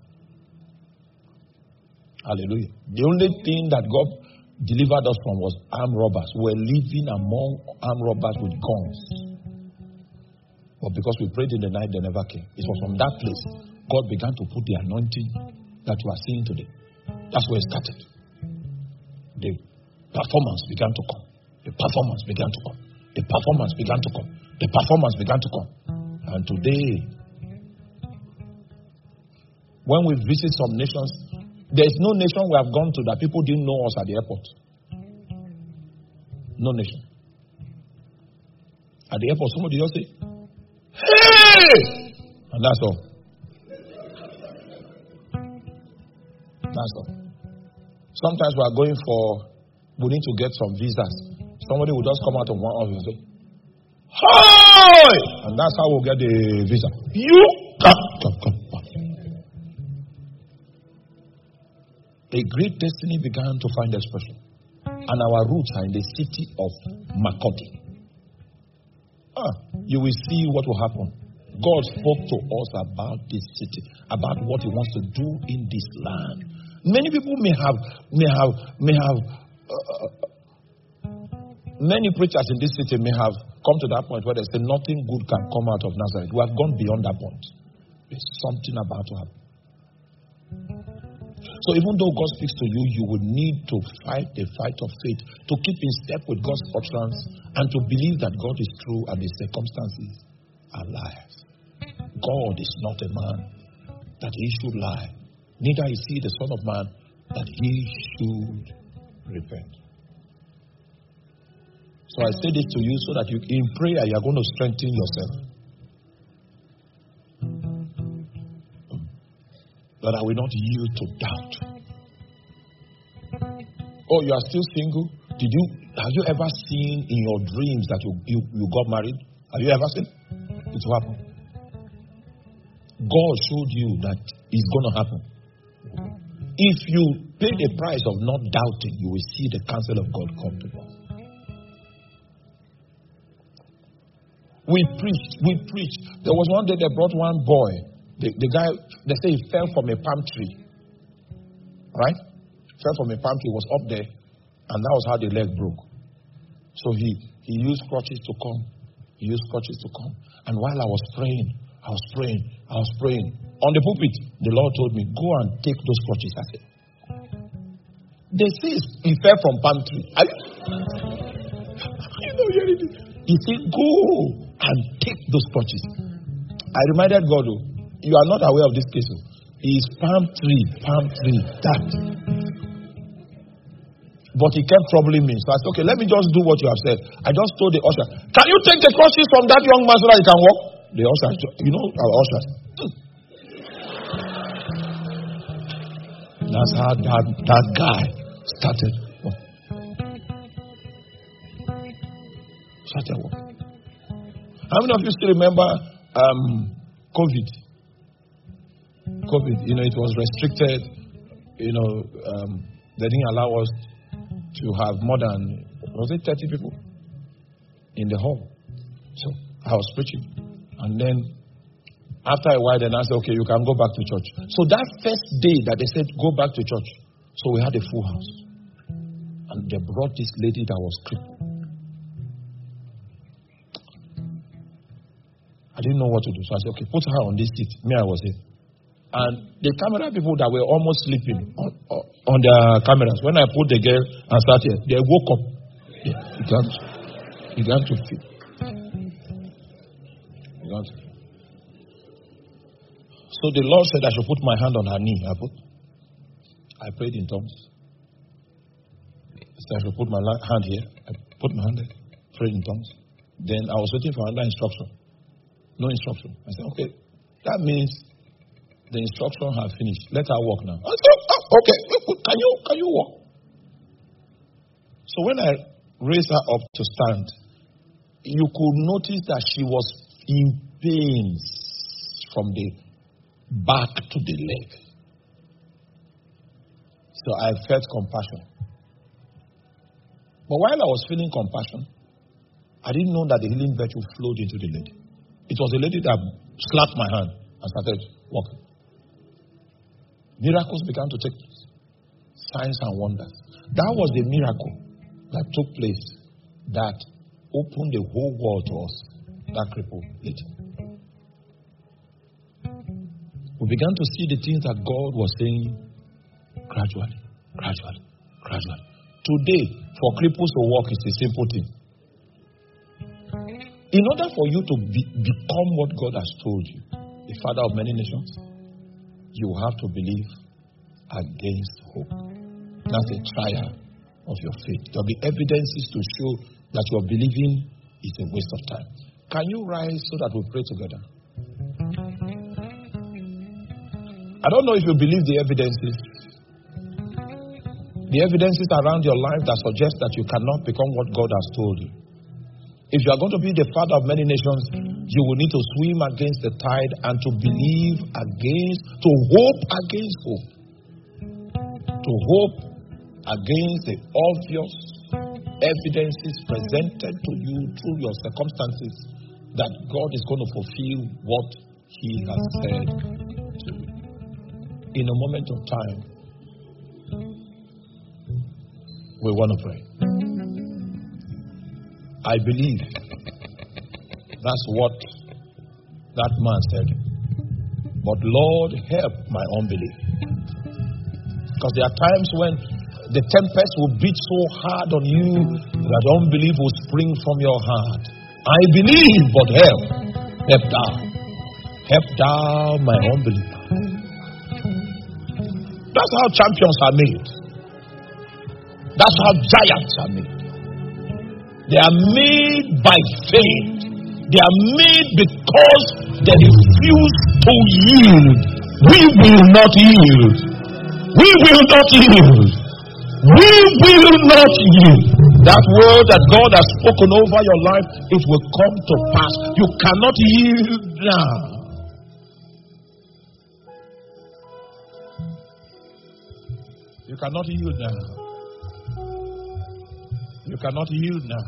Hallelujah. The only thing that God delivered us from was armed robbers. We were living among armed robbers with guns. But because we prayed in the night, they never came. It was from that place God began to put the anointing that you are seeing today. That's where it started. The performance began to come. The performance began to come. The performance began to come. The performance began to come. And today, when we visit some nations, there is no nation we have gone to that people didn't know us at the airport. No nation. At the airport, somebody just say, "Hey!" And that's all. That's all. Sometimes we are going for, we need to get some visas. Somebody will just come out of one office and say, "Hi!" And that's how we'll get the visa. You come, come, come, come. A great destiny began to find expression. And our roots are in the city of Makurdi. Ah, you will see what will happen. God spoke to us about this city, about what He wants to do in this land. Many people may have, may have, may have, uh, many preachers in this city may have come to that point where they say nothing good can come out of Nazareth. We have gone beyond that point. There's something about to happen. So even though God speaks to you, you will need to fight the fight of faith to keep in step with God's utterance and to believe that God is true and the circumstances are liars. God is not a man that he should lie. Neither is he the Son of Man that he should repent. So I say this to you so that you, in prayer, you are going to strengthen yourself. That I will not yield to doubt. Oh, you are still single? Did you have you ever seen in your dreams that you, you, you got married? Have you ever seen? It will happen. God showed you that it's going to happen. If you pay the price of not doubting, you will see the counsel of God come to pass. We preached, we preached. There was one day they brought one boy. The, the guy, they say he fell from a palm tree. Right? Fell from a palm tree, was up there, and that was how the leg broke. So he, he used crutches to come. He used crutches to come. And while I was praying, I was praying, I was praying. On the pulpit, the Lord told me, go and take those crutches. I said, they say he fell from palm tree. I, you know, he said, go and take those crutches. I reminded God, oh, you are not aware of this case. Oh. He is palm tree, palm tree, that. But he kept troubling me. So I said, okay, let me just do what you have said. I just told the usher, can you take the crutches from that young man so that he can walk? The usher, you know our ushers. That's how that, that guy started. Started walking. How many of you still remember um, COVID? COVID, you know, it was restricted. You know, um, they didn't allow us to have more than, was it thirty people in the hall? So I was preaching. And then after a while, then I said, okay, you can go back to church. So that first day that they said, go back to church. So we had a full house. And they brought this lady that was crippled. I didn't know what to do. So I said, okay, put her on this seat. Me, I was here. And the camera people that were almost sleeping on, on their cameras, when I put the girl and started, they woke up. Yeah, began to, began to feel. Began to. So the Lord said I should put my hand on her knee. I put. I prayed in tongues. He said I should put my hand here. I put my hand there. Prayed in tongues. Then I was waiting for another instruction. No instruction. I said, okay, that means the instruction has finished. Let her walk now. I said, oh, okay, can you can you walk? So when I raised her up to stand, you could notice that she was in pains from the back to the leg. So I felt compassion. But while I was feeling compassion, I didn't know that the healing virtue flowed into the lady. It was a lady that slapped my hand and started walking. Miracles began to take place. Signs and wonders. That was the miracle that took place that opened the whole world to us. That crippled lady. We began to see the things that God was saying gradually, gradually, gradually. Today, for cripples to walk is a simple thing. In order for you to be, become what God has told you, the Father of many nations, you have to believe against hope. That's a trial of your faith. There will be evidences to show that your believing is a waste of time. Can you rise so that we pray together? I don't know if you believe the evidences. The evidences around your life that suggest that you cannot become what God has told you. If you are going to be the father of many nations, you will need to swim against the tide and to believe against, to hope against hope. To hope against the obvious evidences presented to you through your circumstances that God is going to fulfill what He has said to you. In a moment of time, We want to pray. I believe that's what that man said. But Lord, help my unbelief. Because there are times when the tempest will beat so hard on you that unbelief will spring from your heart. I believe, but help. Help thou. Help thou my unbelief. That's how champions are made. That's how giants are made. They are made by faith. They are made because they refuse to yield. We will not yield. We will not yield. We will not yield. That word that God has spoken over your life, it will come to pass. You cannot yield now. You cannot yield now. You cannot yield now.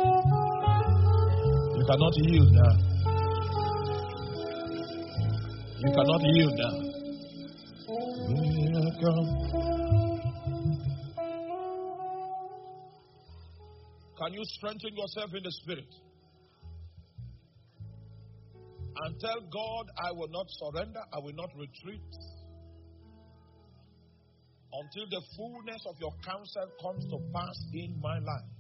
You cannot yield now. You cannot yield now. Can you strengthen yourself in the spirit and tell God, I will not surrender, I will not retreat until the fullness of your counsel comes to pass in my life.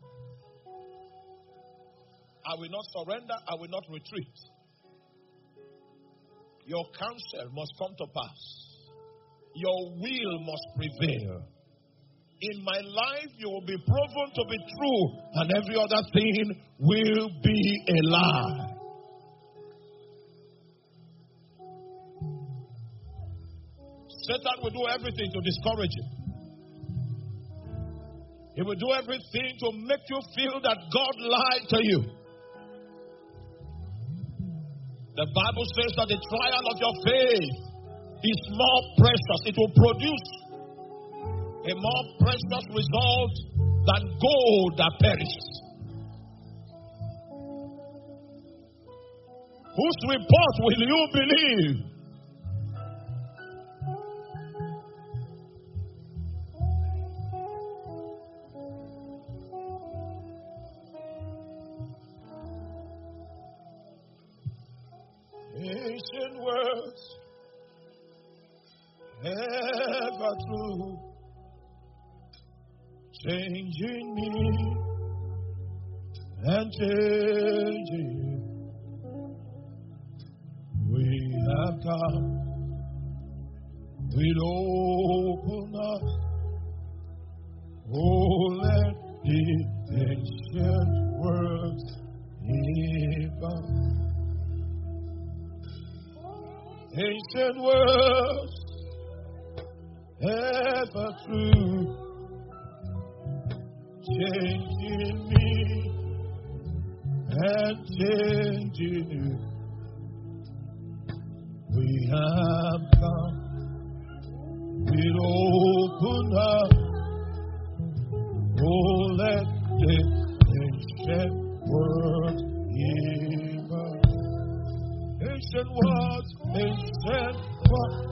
I will not surrender, I will not retreat. Your counsel must come to pass. Your will must prevail. In my life, you will be proven to be true, and every other thing will be a lie. Satan will do everything to discourage you. He will do everything to make you feel that God lied to you. The Bible says that the trial of your faith is more precious. It will produce a more precious result than gold that perishes. Whose report will you believe? Ancient words, ever true, changing me and changing you. We have come with open arms. Oh, let the ancient words ever. Ancient words, ever true, changing me and changing you. We have come with open arms. Oh, let the ancient words ever. Ancient words, ancient words,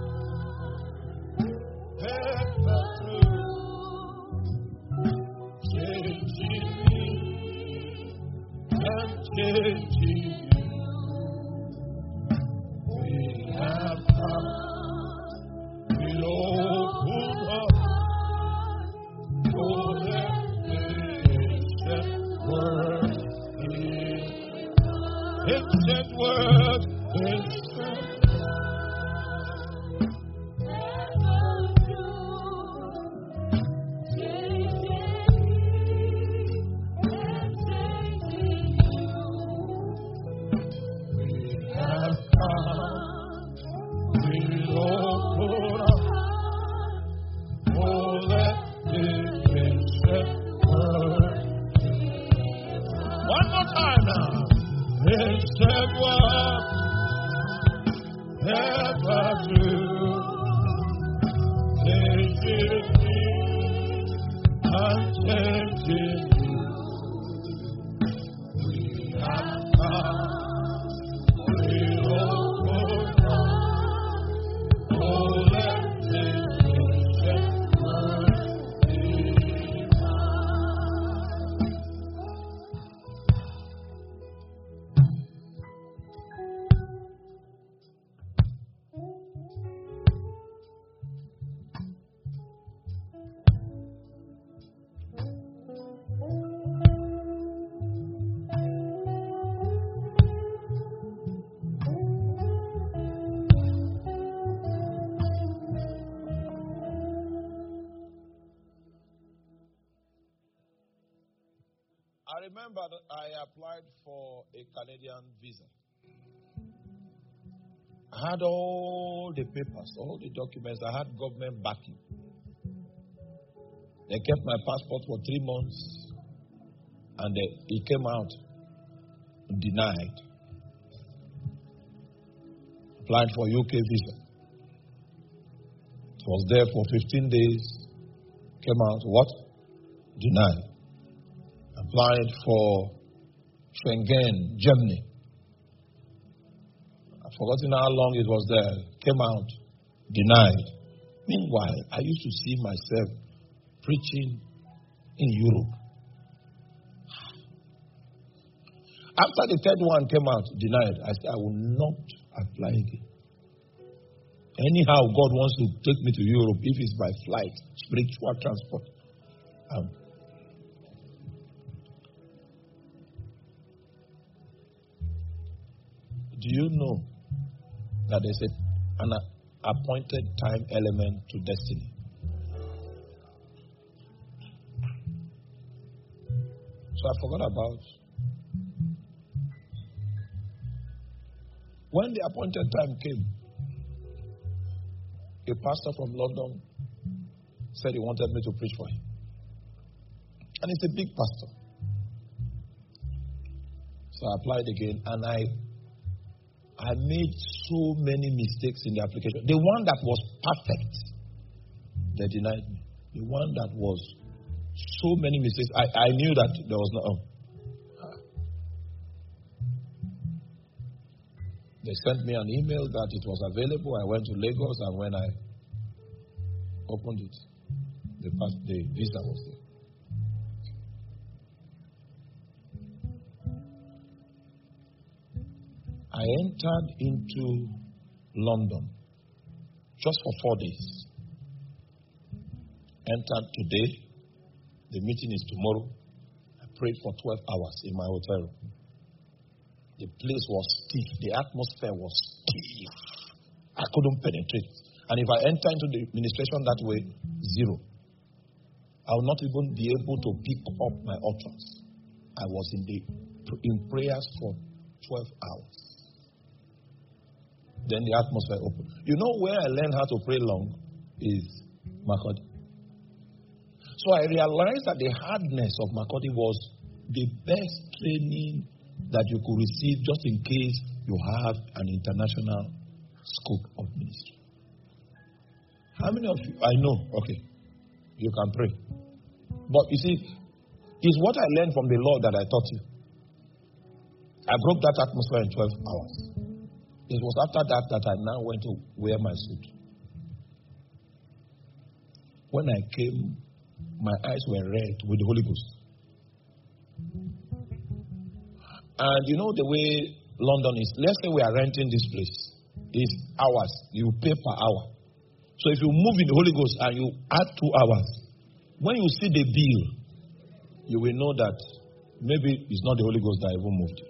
ever true, changing me and changing you. We have come with open arms. Oh, let the ancient words ever. Ancient words. I remember that I applied for a Canadian visa. I had all the papers, all the documents. I had government backing. They kept my passport for three months, and they, it came out denied. Applied for U K visa. It was there for fifteen days. Came out what? Denied. Applied for Schengen, Germany. I've forgotten how long it was there. Came out denied. Meanwhile, I used to see myself preaching in Europe. After the third one came out denied, I said, I will not apply again. Anyhow, God wants to take me to Europe if it's by flight, spiritual transport. Um, do you know that there's a, an appointed time element to destiny? So I forgot about. When the appointed time came, a pastor from London said he wanted me to preach for him. And it's a big pastor. So I applied again, and I I made so many mistakes in the application. The one that was perfect, they denied me. The one that was so many mistakes, I, I knew that there was no. Oh. They sent me an email that it was available. I went to Lagos, and when I opened it, the, the visa was there. I entered into London just for four days. Entered today. The meeting is tomorrow. I prayed for twelve hours in my hotel room. The place was stiff. The atmosphere was stiff. I couldn't penetrate. And if I enter into the administration that way, zero. I will not even be able to pick up my utterance. I was in the in prayers for twelve hours. Then the atmosphere opened. You know where I learned how to pray long is Makurdi. So I realized that the hardness of Makurdi was the best training that you could receive just in case you have an international scope of ministry. How many of you? I know, okay, you can pray. But you see, it's what I learned from the Lord that I taught you. I broke that atmosphere in twelve hours. It was after that that I now went to wear my suit. When I came, my eyes were red with the Holy Ghost. And you know the way London is. Let's say we are renting this place. It's hours. You pay per hour. So if you move in the Holy Ghost and you add two hours, when you see the bill, you will know that maybe it's not the Holy Ghost that even moved.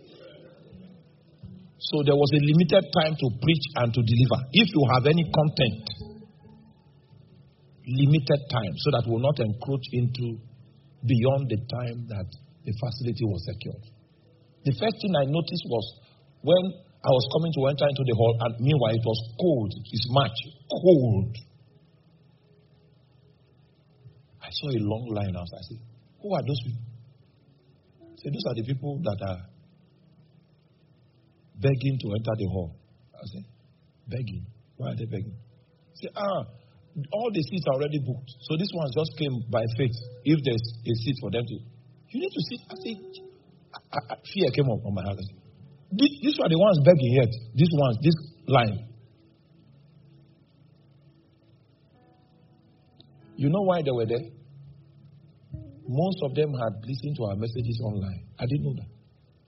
So there was a limited time to preach and to deliver. If you have any content, limited time, so that we will not encroach into beyond the time that the facility was secured. The first thing I noticed was when I was coming to enter into the hall, and meanwhile it was cold. It's March, cold. I saw a long line outside. I said, who are those people? I said, those are the people that are begging to enter the hall. I said, begging? Why are they begging? I said, ah, all the seats are already booked. So this one just came by faith. If there's a seat for them to, you need to sit. I said, I, I, fear came up on my heart. These, these are the ones begging yet. These ones, this line. You know why they were there? Most of them had listened to our messages online. I didn't know that.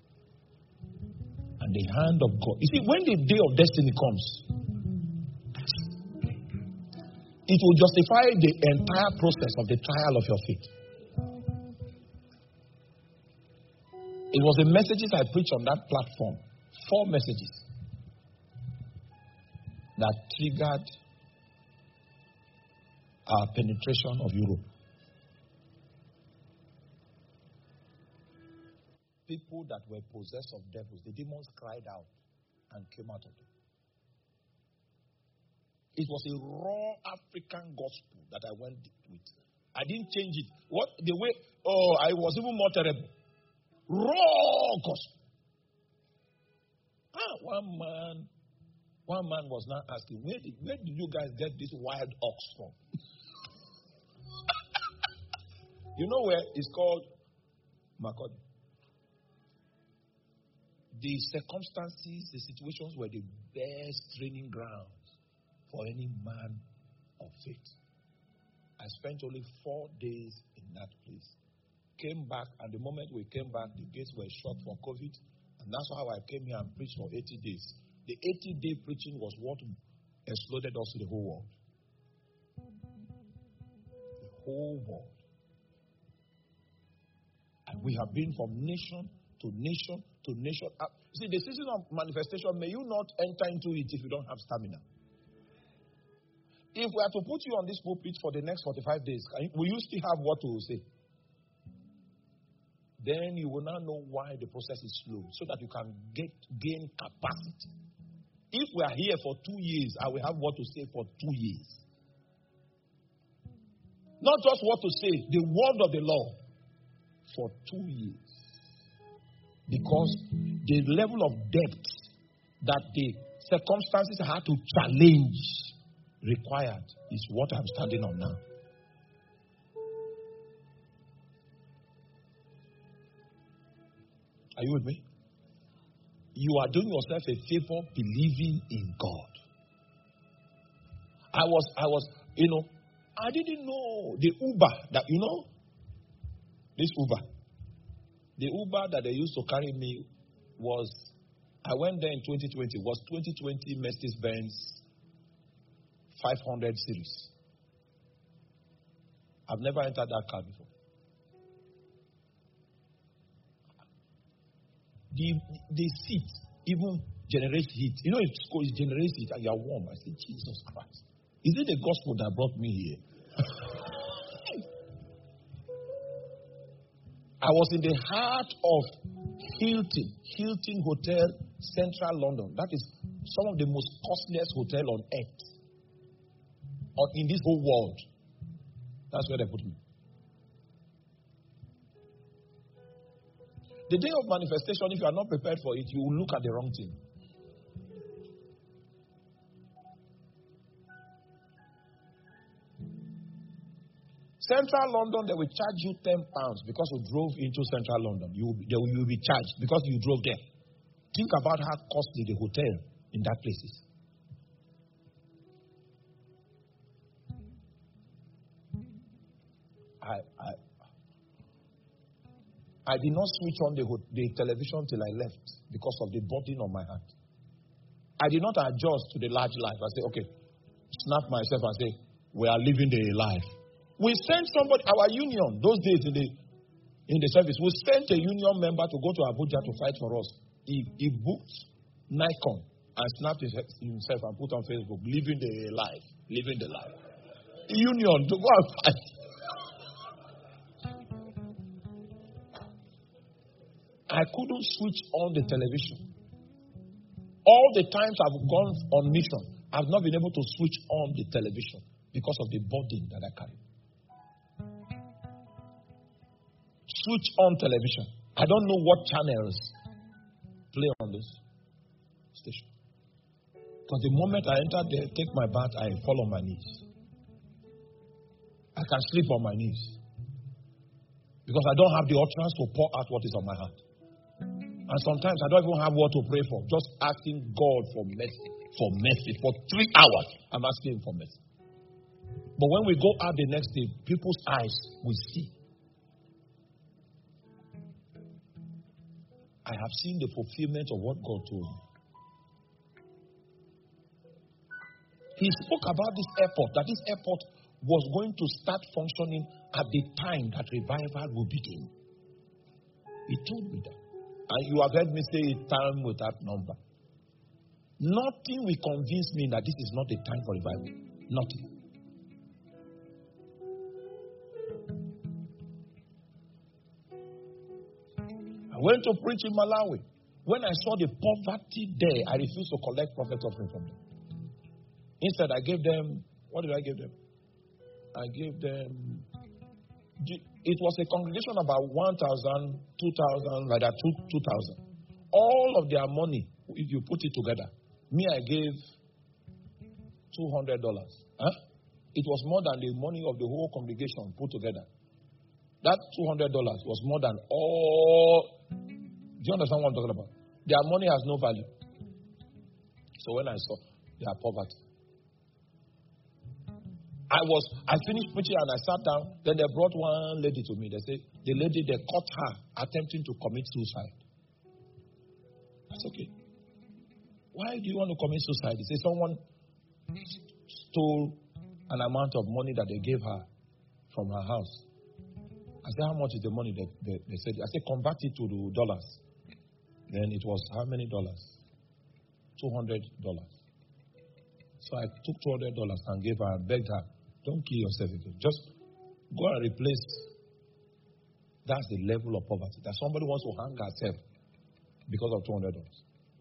And the hand of God. You see, when the day of destiny comes, it will justify the entire process of the trial of your faith. It was the messages I preached on that platform. Four messages that triggered our penetration of Europe. people that were possessed of devils. The demons cried out and came out of them. It was a raw African gospel that I went with. I didn't change it. What the way? Oh, I was even more terrible. Raw gospel. Ah, one man, one man was now asking, where did, where did you guys get this wild ox from? You know where? It's called Makurdi. The circumstances, the situations were the best training grounds for any man of faith. I spent only four days in that place. Came back, and the moment we came back, the gates were shut for COVID. And that's how I came here and preached for eighty days. The eighty-day preaching was what exploded us to the whole world. The whole world. And we have been from nation to nation to nation. Uh, see, the season of manifestation, may you not enter into it if you don't have stamina. If we are to put you on this pulpit for the next forty-five days, will you still have what to say? Then you will now know why the process is slow, so that you can get gain capacity. If we are here for two years, I will have what to say for two years. Not just what to say, the word of the Lord for two years. Because the level of depth that the circumstances had to challenge required is what I'm standing on now. Are you with me? You are doing yourself a favor believing in God. I was, I was, you know, I didn't know the Uber that, you know, this Uber. The Uber that they used to carry me was, I went there in twenty twenty, was twenty twenty Mercedes-Benz five hundred series. I've never entered that car before. The, the seat even generates heat. You know, it's cold, it generates heat and you're warm. I said, Jesus Christ. Is it the gospel that brought me here? I was in the heart of Hilton, Hilton Hotel, Central London. That is some of the most costliest hotel on earth. Or in this whole world. That's where they put me. The day of manifestation, if you are not prepared for it, you will look at the wrong thing. Central London, they will charge you ten pounds because you drove into Central London. You, they will, you will be charged because you drove there. Think about how costly the hotel in that place is. I, I, I did not switch on the, the television till I left because of the burden on my heart. I did not adjust to the large life. I said, okay, snap myself and say, we are living the life. We sent somebody, our union, those days in the in the service, we sent a union member to go to Abuja to fight for us. He, he booked Nikon and snapped his, himself and put on Facebook, living the life, living the life. Union to go and fight. I couldn't switch on the television. All the times I've gone on mission, I've not been able to switch on the television because of the burden that I carry. Switch on television. I don't know what channels play on this station. Because the moment I enter there, take my bath, I fall on my knees. I can sleep on my knees. Because I don't have the utterance to pour out what is on my heart. And sometimes I don't even have what to pray for. Just asking God for mercy. For mercy. For three hours, I'm asking Him for mercy. But when we go out the next day, people's eyes will see. I have seen the fulfillment of what God told me. He spoke about this airport, that this airport was going to start functioning at the time that revival will begin. He told me that. And you have heard me say it time without number. Nothing will convince me that this is not the time for revival. Nothing. I went to preach in Malawi. When I saw the poverty there, I refused to collect prophet offering from them. Instead, I gave them, what did I give them? I gave them, it was a congregation about one thousand, two thousand, like that, two thousand. All of their money, if you put it together, me, I gave two hundred dollars. Huh? It was more than the money of the whole congregation put together. That two hundred dollars was more than all. Do you understand what I'm talking about? Their money has no value. So when I saw their poverty, I was, I finished preaching and I sat down. Then they brought one lady to me. They said, the lady, they caught her attempting to commit suicide. That's okay. Why do you want to commit suicide? They said someone stole an amount of money that they gave her from her house. I said, how much is the money? They, they, they said, I said, convert it to the dollars. Then it was how many dollars? two hundred dollars. So I took two hundred dollars and gave her and begged her, don't kill yourself again. Just go and replace. That's the level of poverty. That somebody wants to hang herself because of two hundred dollars.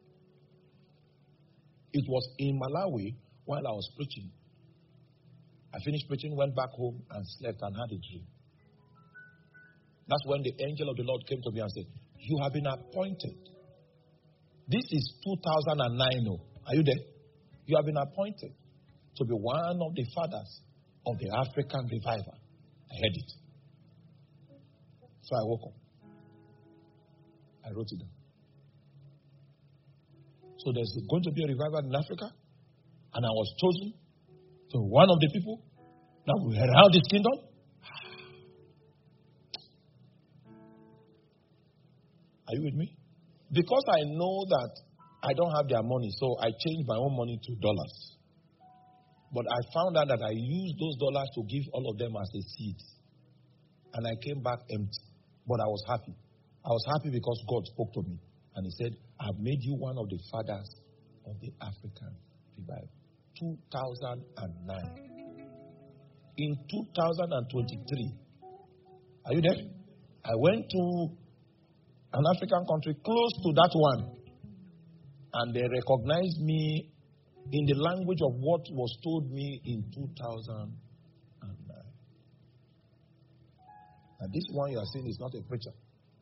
It was in Malawi while I was preaching. I finished preaching, went back home and slept and had a dream. That's when the angel of the Lord came to me and said, you have been appointed. This is two thousand nine. Oh. Are you there? You have been appointed to be one of the fathers of the African revival. I heard it. So I woke up. I wrote it down. So there's going to be a revival in Africa. And I was chosen to be one of the people that will herald his kingdom. Are you with me? Because I know that I don't have their money, so I changed my own money to dollars. But I found out that I used those dollars to give all of them as a seed. And I came back empty. But I was happy. I was happy because God spoke to me. And he said, I've made you one of the fathers of the African revival. two thousand nine. In two thousand twenty-three, are you there? I went to an African country close to that one. And they recognized me in the language of what was told me in two thousand nine. And this one you are seeing is not a preacher.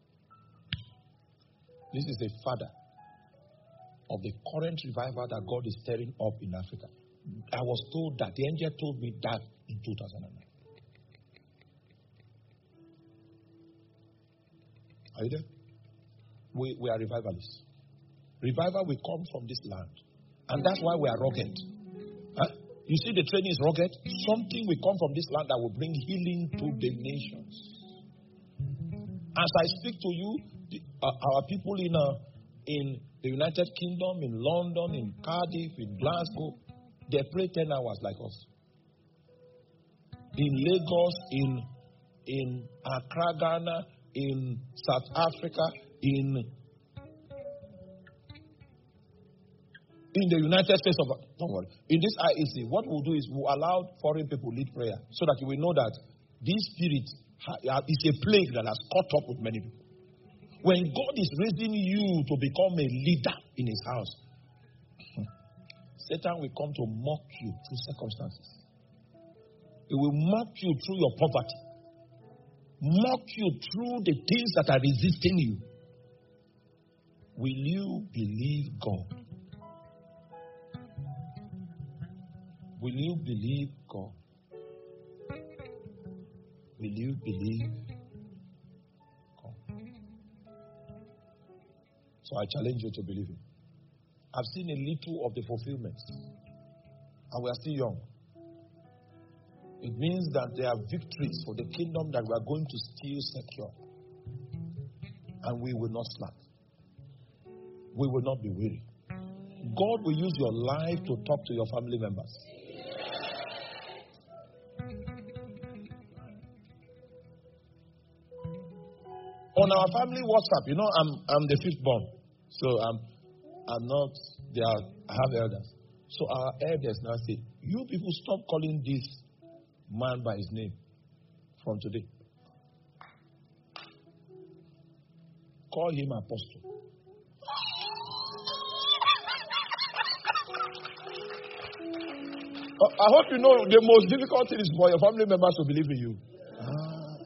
This is the father of the current revival that God is stirring up in Africa. I was told that. The angel told me that in two thousand nine. Are you there? We, we are revivalists. Revival will come from this land. And that's why we are rugged. Huh? You see, the training is rugged. Something will come from this land that will bring healing to the nations. As I speak to you, the, uh, our people in, uh, in the United Kingdom, in London, in Cardiff, in Glasgow, they pray ten hours like us. In Lagos, in, in Accra, Ghana, in South Africa, in In the United States of, don't worry, in this I E C, what we'll do is we'll allow foreign people lead prayer so that you will know that this spirit is a plague that has caught up with many people. When God is raising you to become a leader in his house, Satan will come to mock you through circumstances. He will mock you through your poverty, mock you through the things that are resisting you. Will you believe God? Will you believe God? Will you believe God? So I challenge you to believe it. I've seen a little of the fulfillments. And we are still young. It means that there are victories for the kingdom that we are going to still secure. And we will not slack. We will not be weary. God will use your life to talk to your family members. On our family WhatsApp, you know, I'm I'm the fifth born, so I'm I'm not there. I have elders, so our elders now say, "You people stop calling this man by his name from today. call him apostle. I hope you know the most difficult thing is for your family members to believe in you. Ah.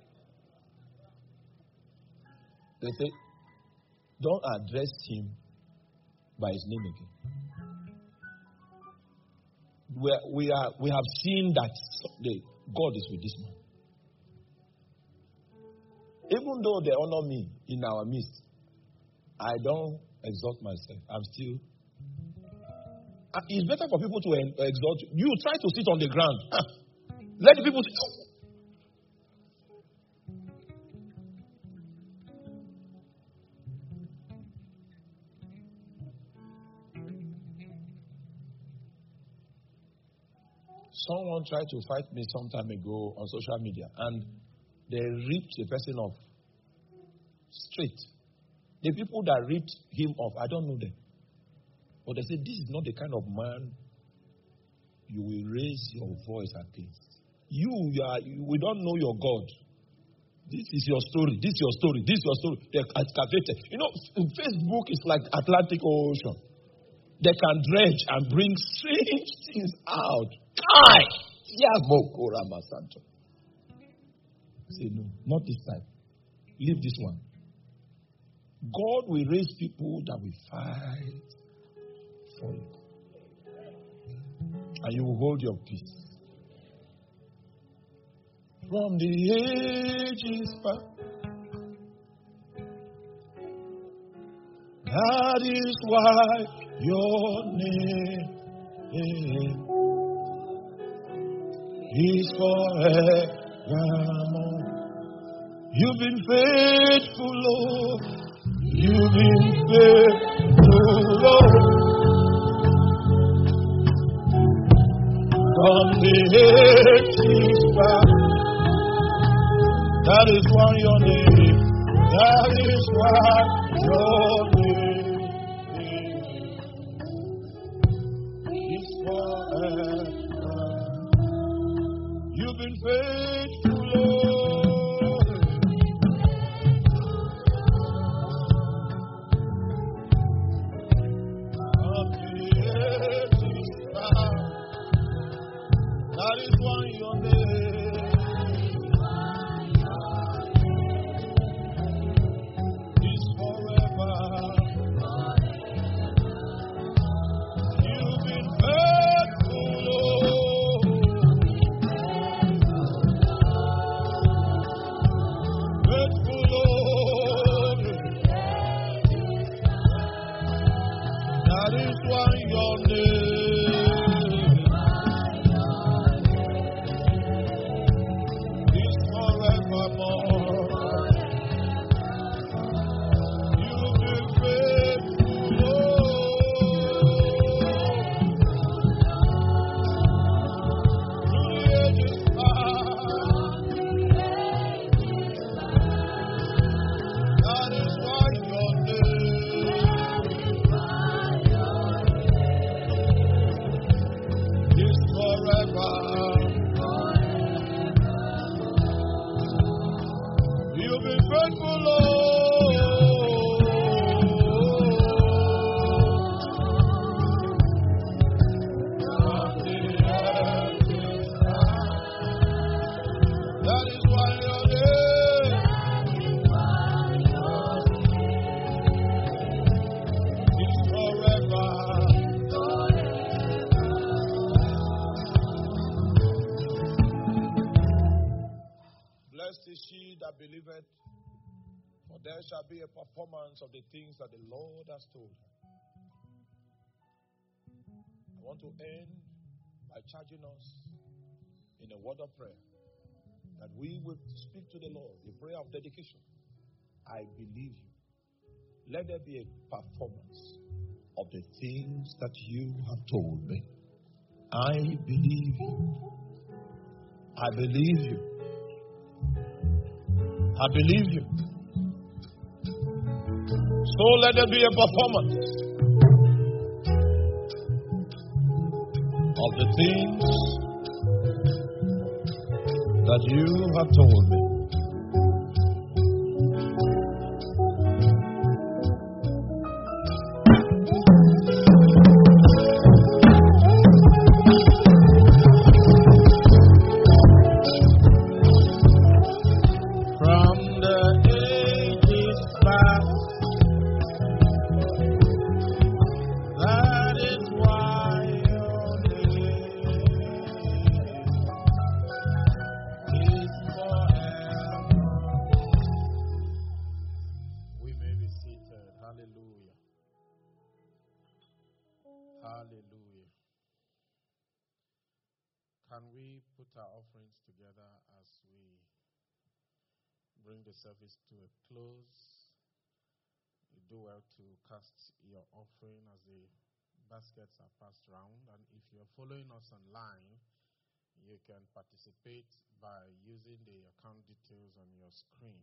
They say, don't address him by his name again. We are, we, are, we have seen that the, God is with this man. Even though they honor me in our midst, I don't exalt myself. I'm still. It's better for people to exalt you. You try to sit on the ground. Let the people sit. Someone tried to fight me some time ago on social media, and they ripped the person off straight. The people that ripped him off, I don't know them. But they said, this is not the kind of man you will raise your voice against. You, you are, you, we don't know your God. This is your story. This is your story. This is your story. They're excavated. You know, Facebook is like Atlantic Ocean. They can dredge and bring strange things out. Kai! Say, no, not this time. Leave this one. God will raise people that will fight for you. And you will hold your peace. From the ages past, that is why your name is forevermore. You've been faithful, Lord. You've been faithful, Lord. From the ages past, that is why your name, that is why your name is forever. You've been faithful, Lord. From the ages past, that is why your name is forever. You've been faithful, Lord. Faithful, Lord. That is why your name believeth, for there shall be a performance of the things that the Lord has told her. I want to end by charging us in a word of prayer that we will speak to the Lord, a prayer of dedication. I believe you. Let there be a performance of the things that you have told me. I believe you. I believe you. I believe you. So let there be a performance of the things that you have told me. Hallelujah. Hallelujah. Can we put our offerings together as we bring the service to a close? You do well to cast your offering as the baskets are passed around. And if you're following us online, you can participate by using the account details on your screen.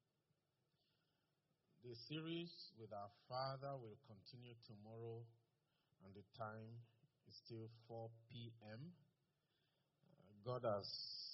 The series with our Father will continue tomorrow, and the time is still four p.m. Uh, God has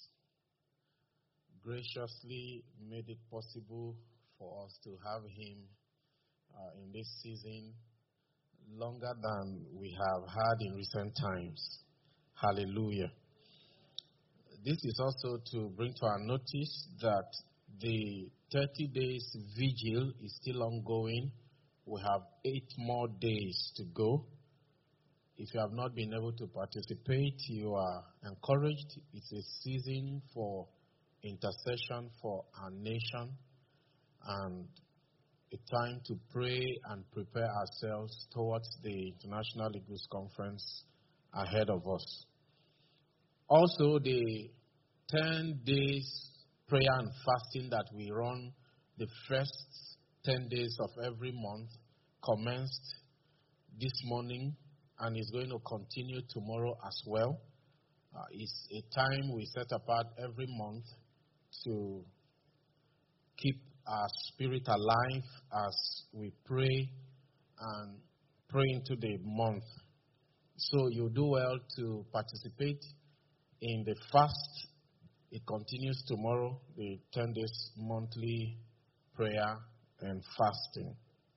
graciously made it possible for us to have Him uh, in this season longer than we have had in recent times. Hallelujah. This is also to bring to our notice that the thirty days vigil is still ongoing. We have eight more days to go. If you have not been able to participate, you are encouraged. It's a season for intercession for our nation and a time to pray and prepare ourselves towards the International Eagles Conference ahead of us. Also, the ten days prayer and fasting that we run the first ten days of every month commenced this morning and is going to continue tomorrow as well. Uh, it's a time we set apart every month to keep our spirit alive as we pray and pray into the month. So you do well to participate in the fast. It continues tomorrow, the ten days monthly prayer and fasting.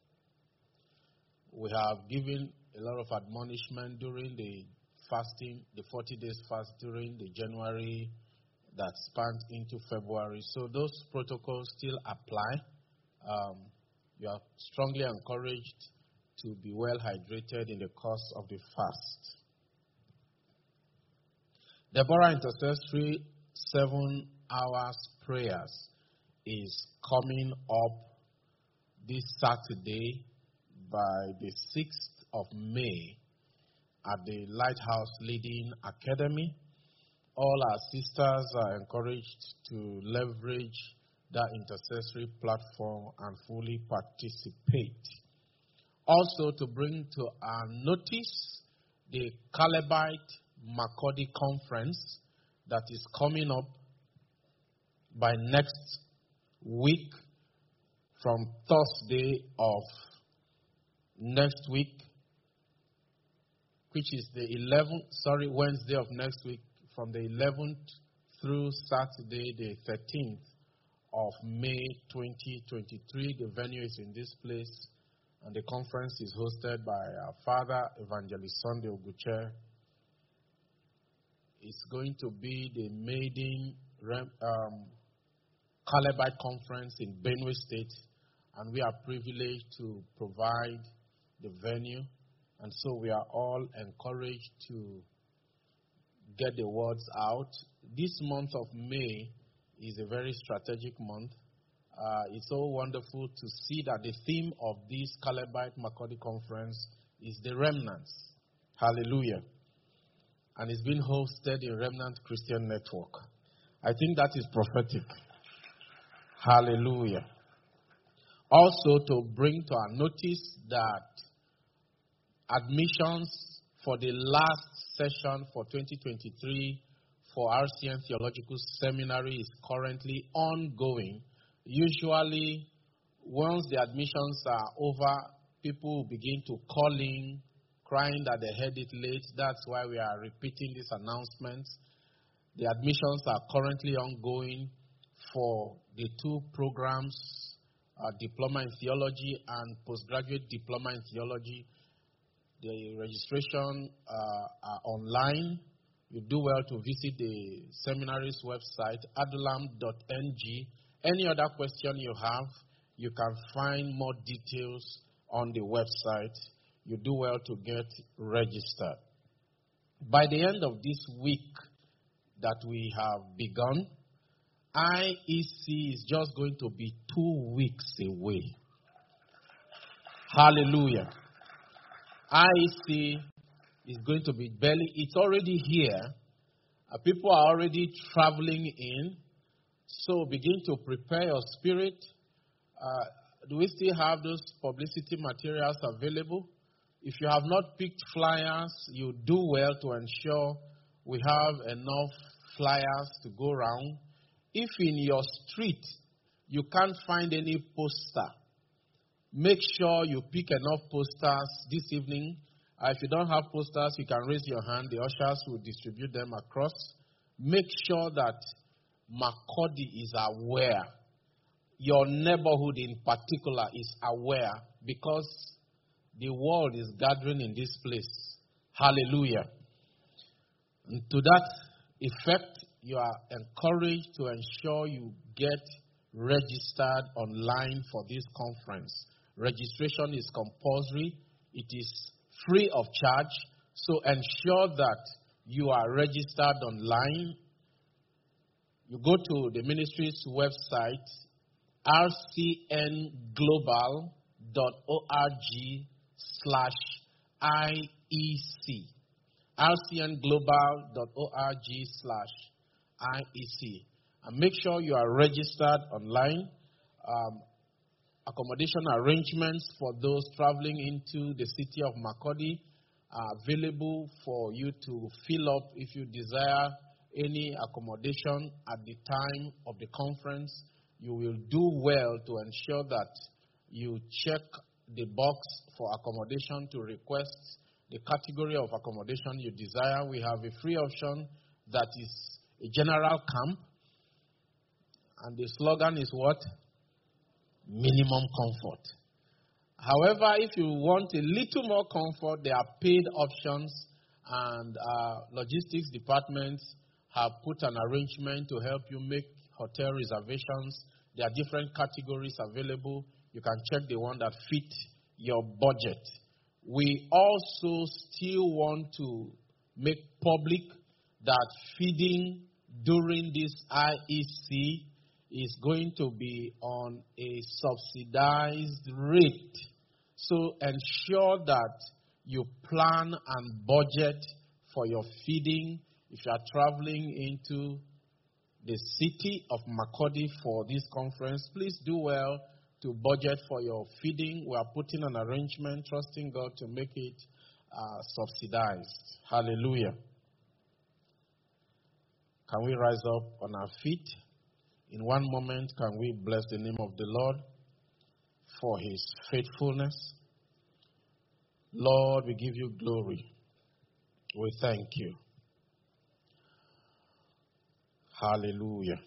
We have given a lot of admonishment during the fasting, the forty days fast during the January that spanned into February. So those protocols still apply. Um, you are strongly encouraged to be well hydrated in the course of the fast. Deborah Intercessory seven hours prayers is coming up this Saturday by the sixth of May at the Lighthouse Leading Academy. All our sisters are encouraged to leverage that intercessory platform and fully participate. Also, to bring to our notice the Calebite Makurdi Conference that is coming up by next week from Thursday of next week, which is the eleventh, sorry, Wednesday of next week, from the eleventh through Saturday the thirteenth of May twenty twenty-three. The venue is in this place, and the conference is hosted by our Father, Evangelist Sunday Oguche. It's going to be the maiden um, Calebite Conference in Benue State, and we are privileged to provide the venue, and so we are all encouraged to get the words out. This month of May is a very strategic month. Uh, it's so wonderful to see that the theme of this Calebite Makurdi Conference is the remnants. Hallelujah. And it's being hosted in Remnant Christian Network. I think that is prophetic. Hallelujah. Also, to bring to our notice that admissions for the last session for twenty twenty-three for R C N Theological Seminary is currently ongoing. Usually, once the admissions are over, people will begin to call in, crying that they heard it late. That's why we are repeating these announcements. The admissions are currently ongoing for the two programs, uh, Diploma in Theology and Postgraduate Diploma in Theology. The registration uh, are online. You do well to visit the seminary's website, adulam dot n g. Any other question you have, you can find more details on the website. You do well to get registered. By the end of this week that we have begun, I E C is just going to be two weeks away. Hallelujah. I C is going to be belly. It's already here. Uh, people are already traveling in. So begin to prepare your spirit. Uh, do we still have those publicity materials available? If you have not picked flyers, you do well to ensure we have enough flyers to go around. If in your street you can't find any poster, make sure you pick enough posters this evening. Uh, if you don't have posters, you can raise your hand. The ushers will distribute them across. Make sure that Makurdi is aware. Your neighborhood in particular is aware, because the world is gathering in this place. Hallelujah. And to that effect, you are encouraged to ensure you get registered online for this conference. Registration is compulsory. It is free of charge. So ensure that you are registered online. You go to the ministry's website, r c n global dot org slash I E C. r c n global dot org slash I E C. And make sure you are registered online. Um, accommodation arrangements for those traveling into the city of Makurdi are available for you to fill up if you desire any accommodation at the time of the conference. You will do well to ensure that you check the box for accommodation to request the category of accommodation you desire. We have a free option that is a general camp, and the slogan is what? Minimum comfort. However, if you want a little more comfort, there are paid options, and uh, logistics departments have put an arrangement to help you make hotel reservations. There are different categories available. You can check the one that fits your budget. We also still want to make public that feeding during this I E C is going to be on a subsidized rate. So ensure that you plan and budget for your feeding. If you are traveling into the city of Makurdi for this conference, please do well to budget for your feeding. We are putting an arrangement, trusting God to make it uh, subsidized. Hallelujah. Can we rise up on our feet? In one moment, can we bless the name of the Lord for his faithfulness? Lord, we give you glory. We thank you. Hallelujah.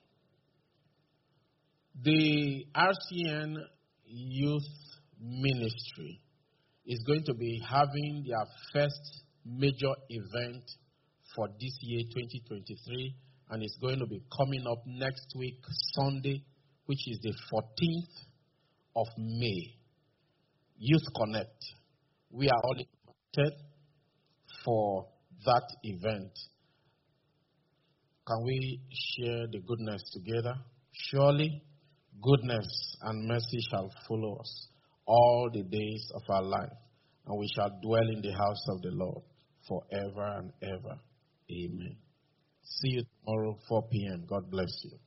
The R C N Youth Ministry is going to be having their first major event for this year, twenty twenty-three, and it's going to be coming up next week, Sunday, which is the fourteenth of May. Youth Connect. We are all invited for that event. Can we share the goodness together? Surely, goodness and mercy shall follow us all the days of our life, and we shall dwell in the house of the Lord forever and ever. Amen. See you tomorrow, four p.m. God bless you.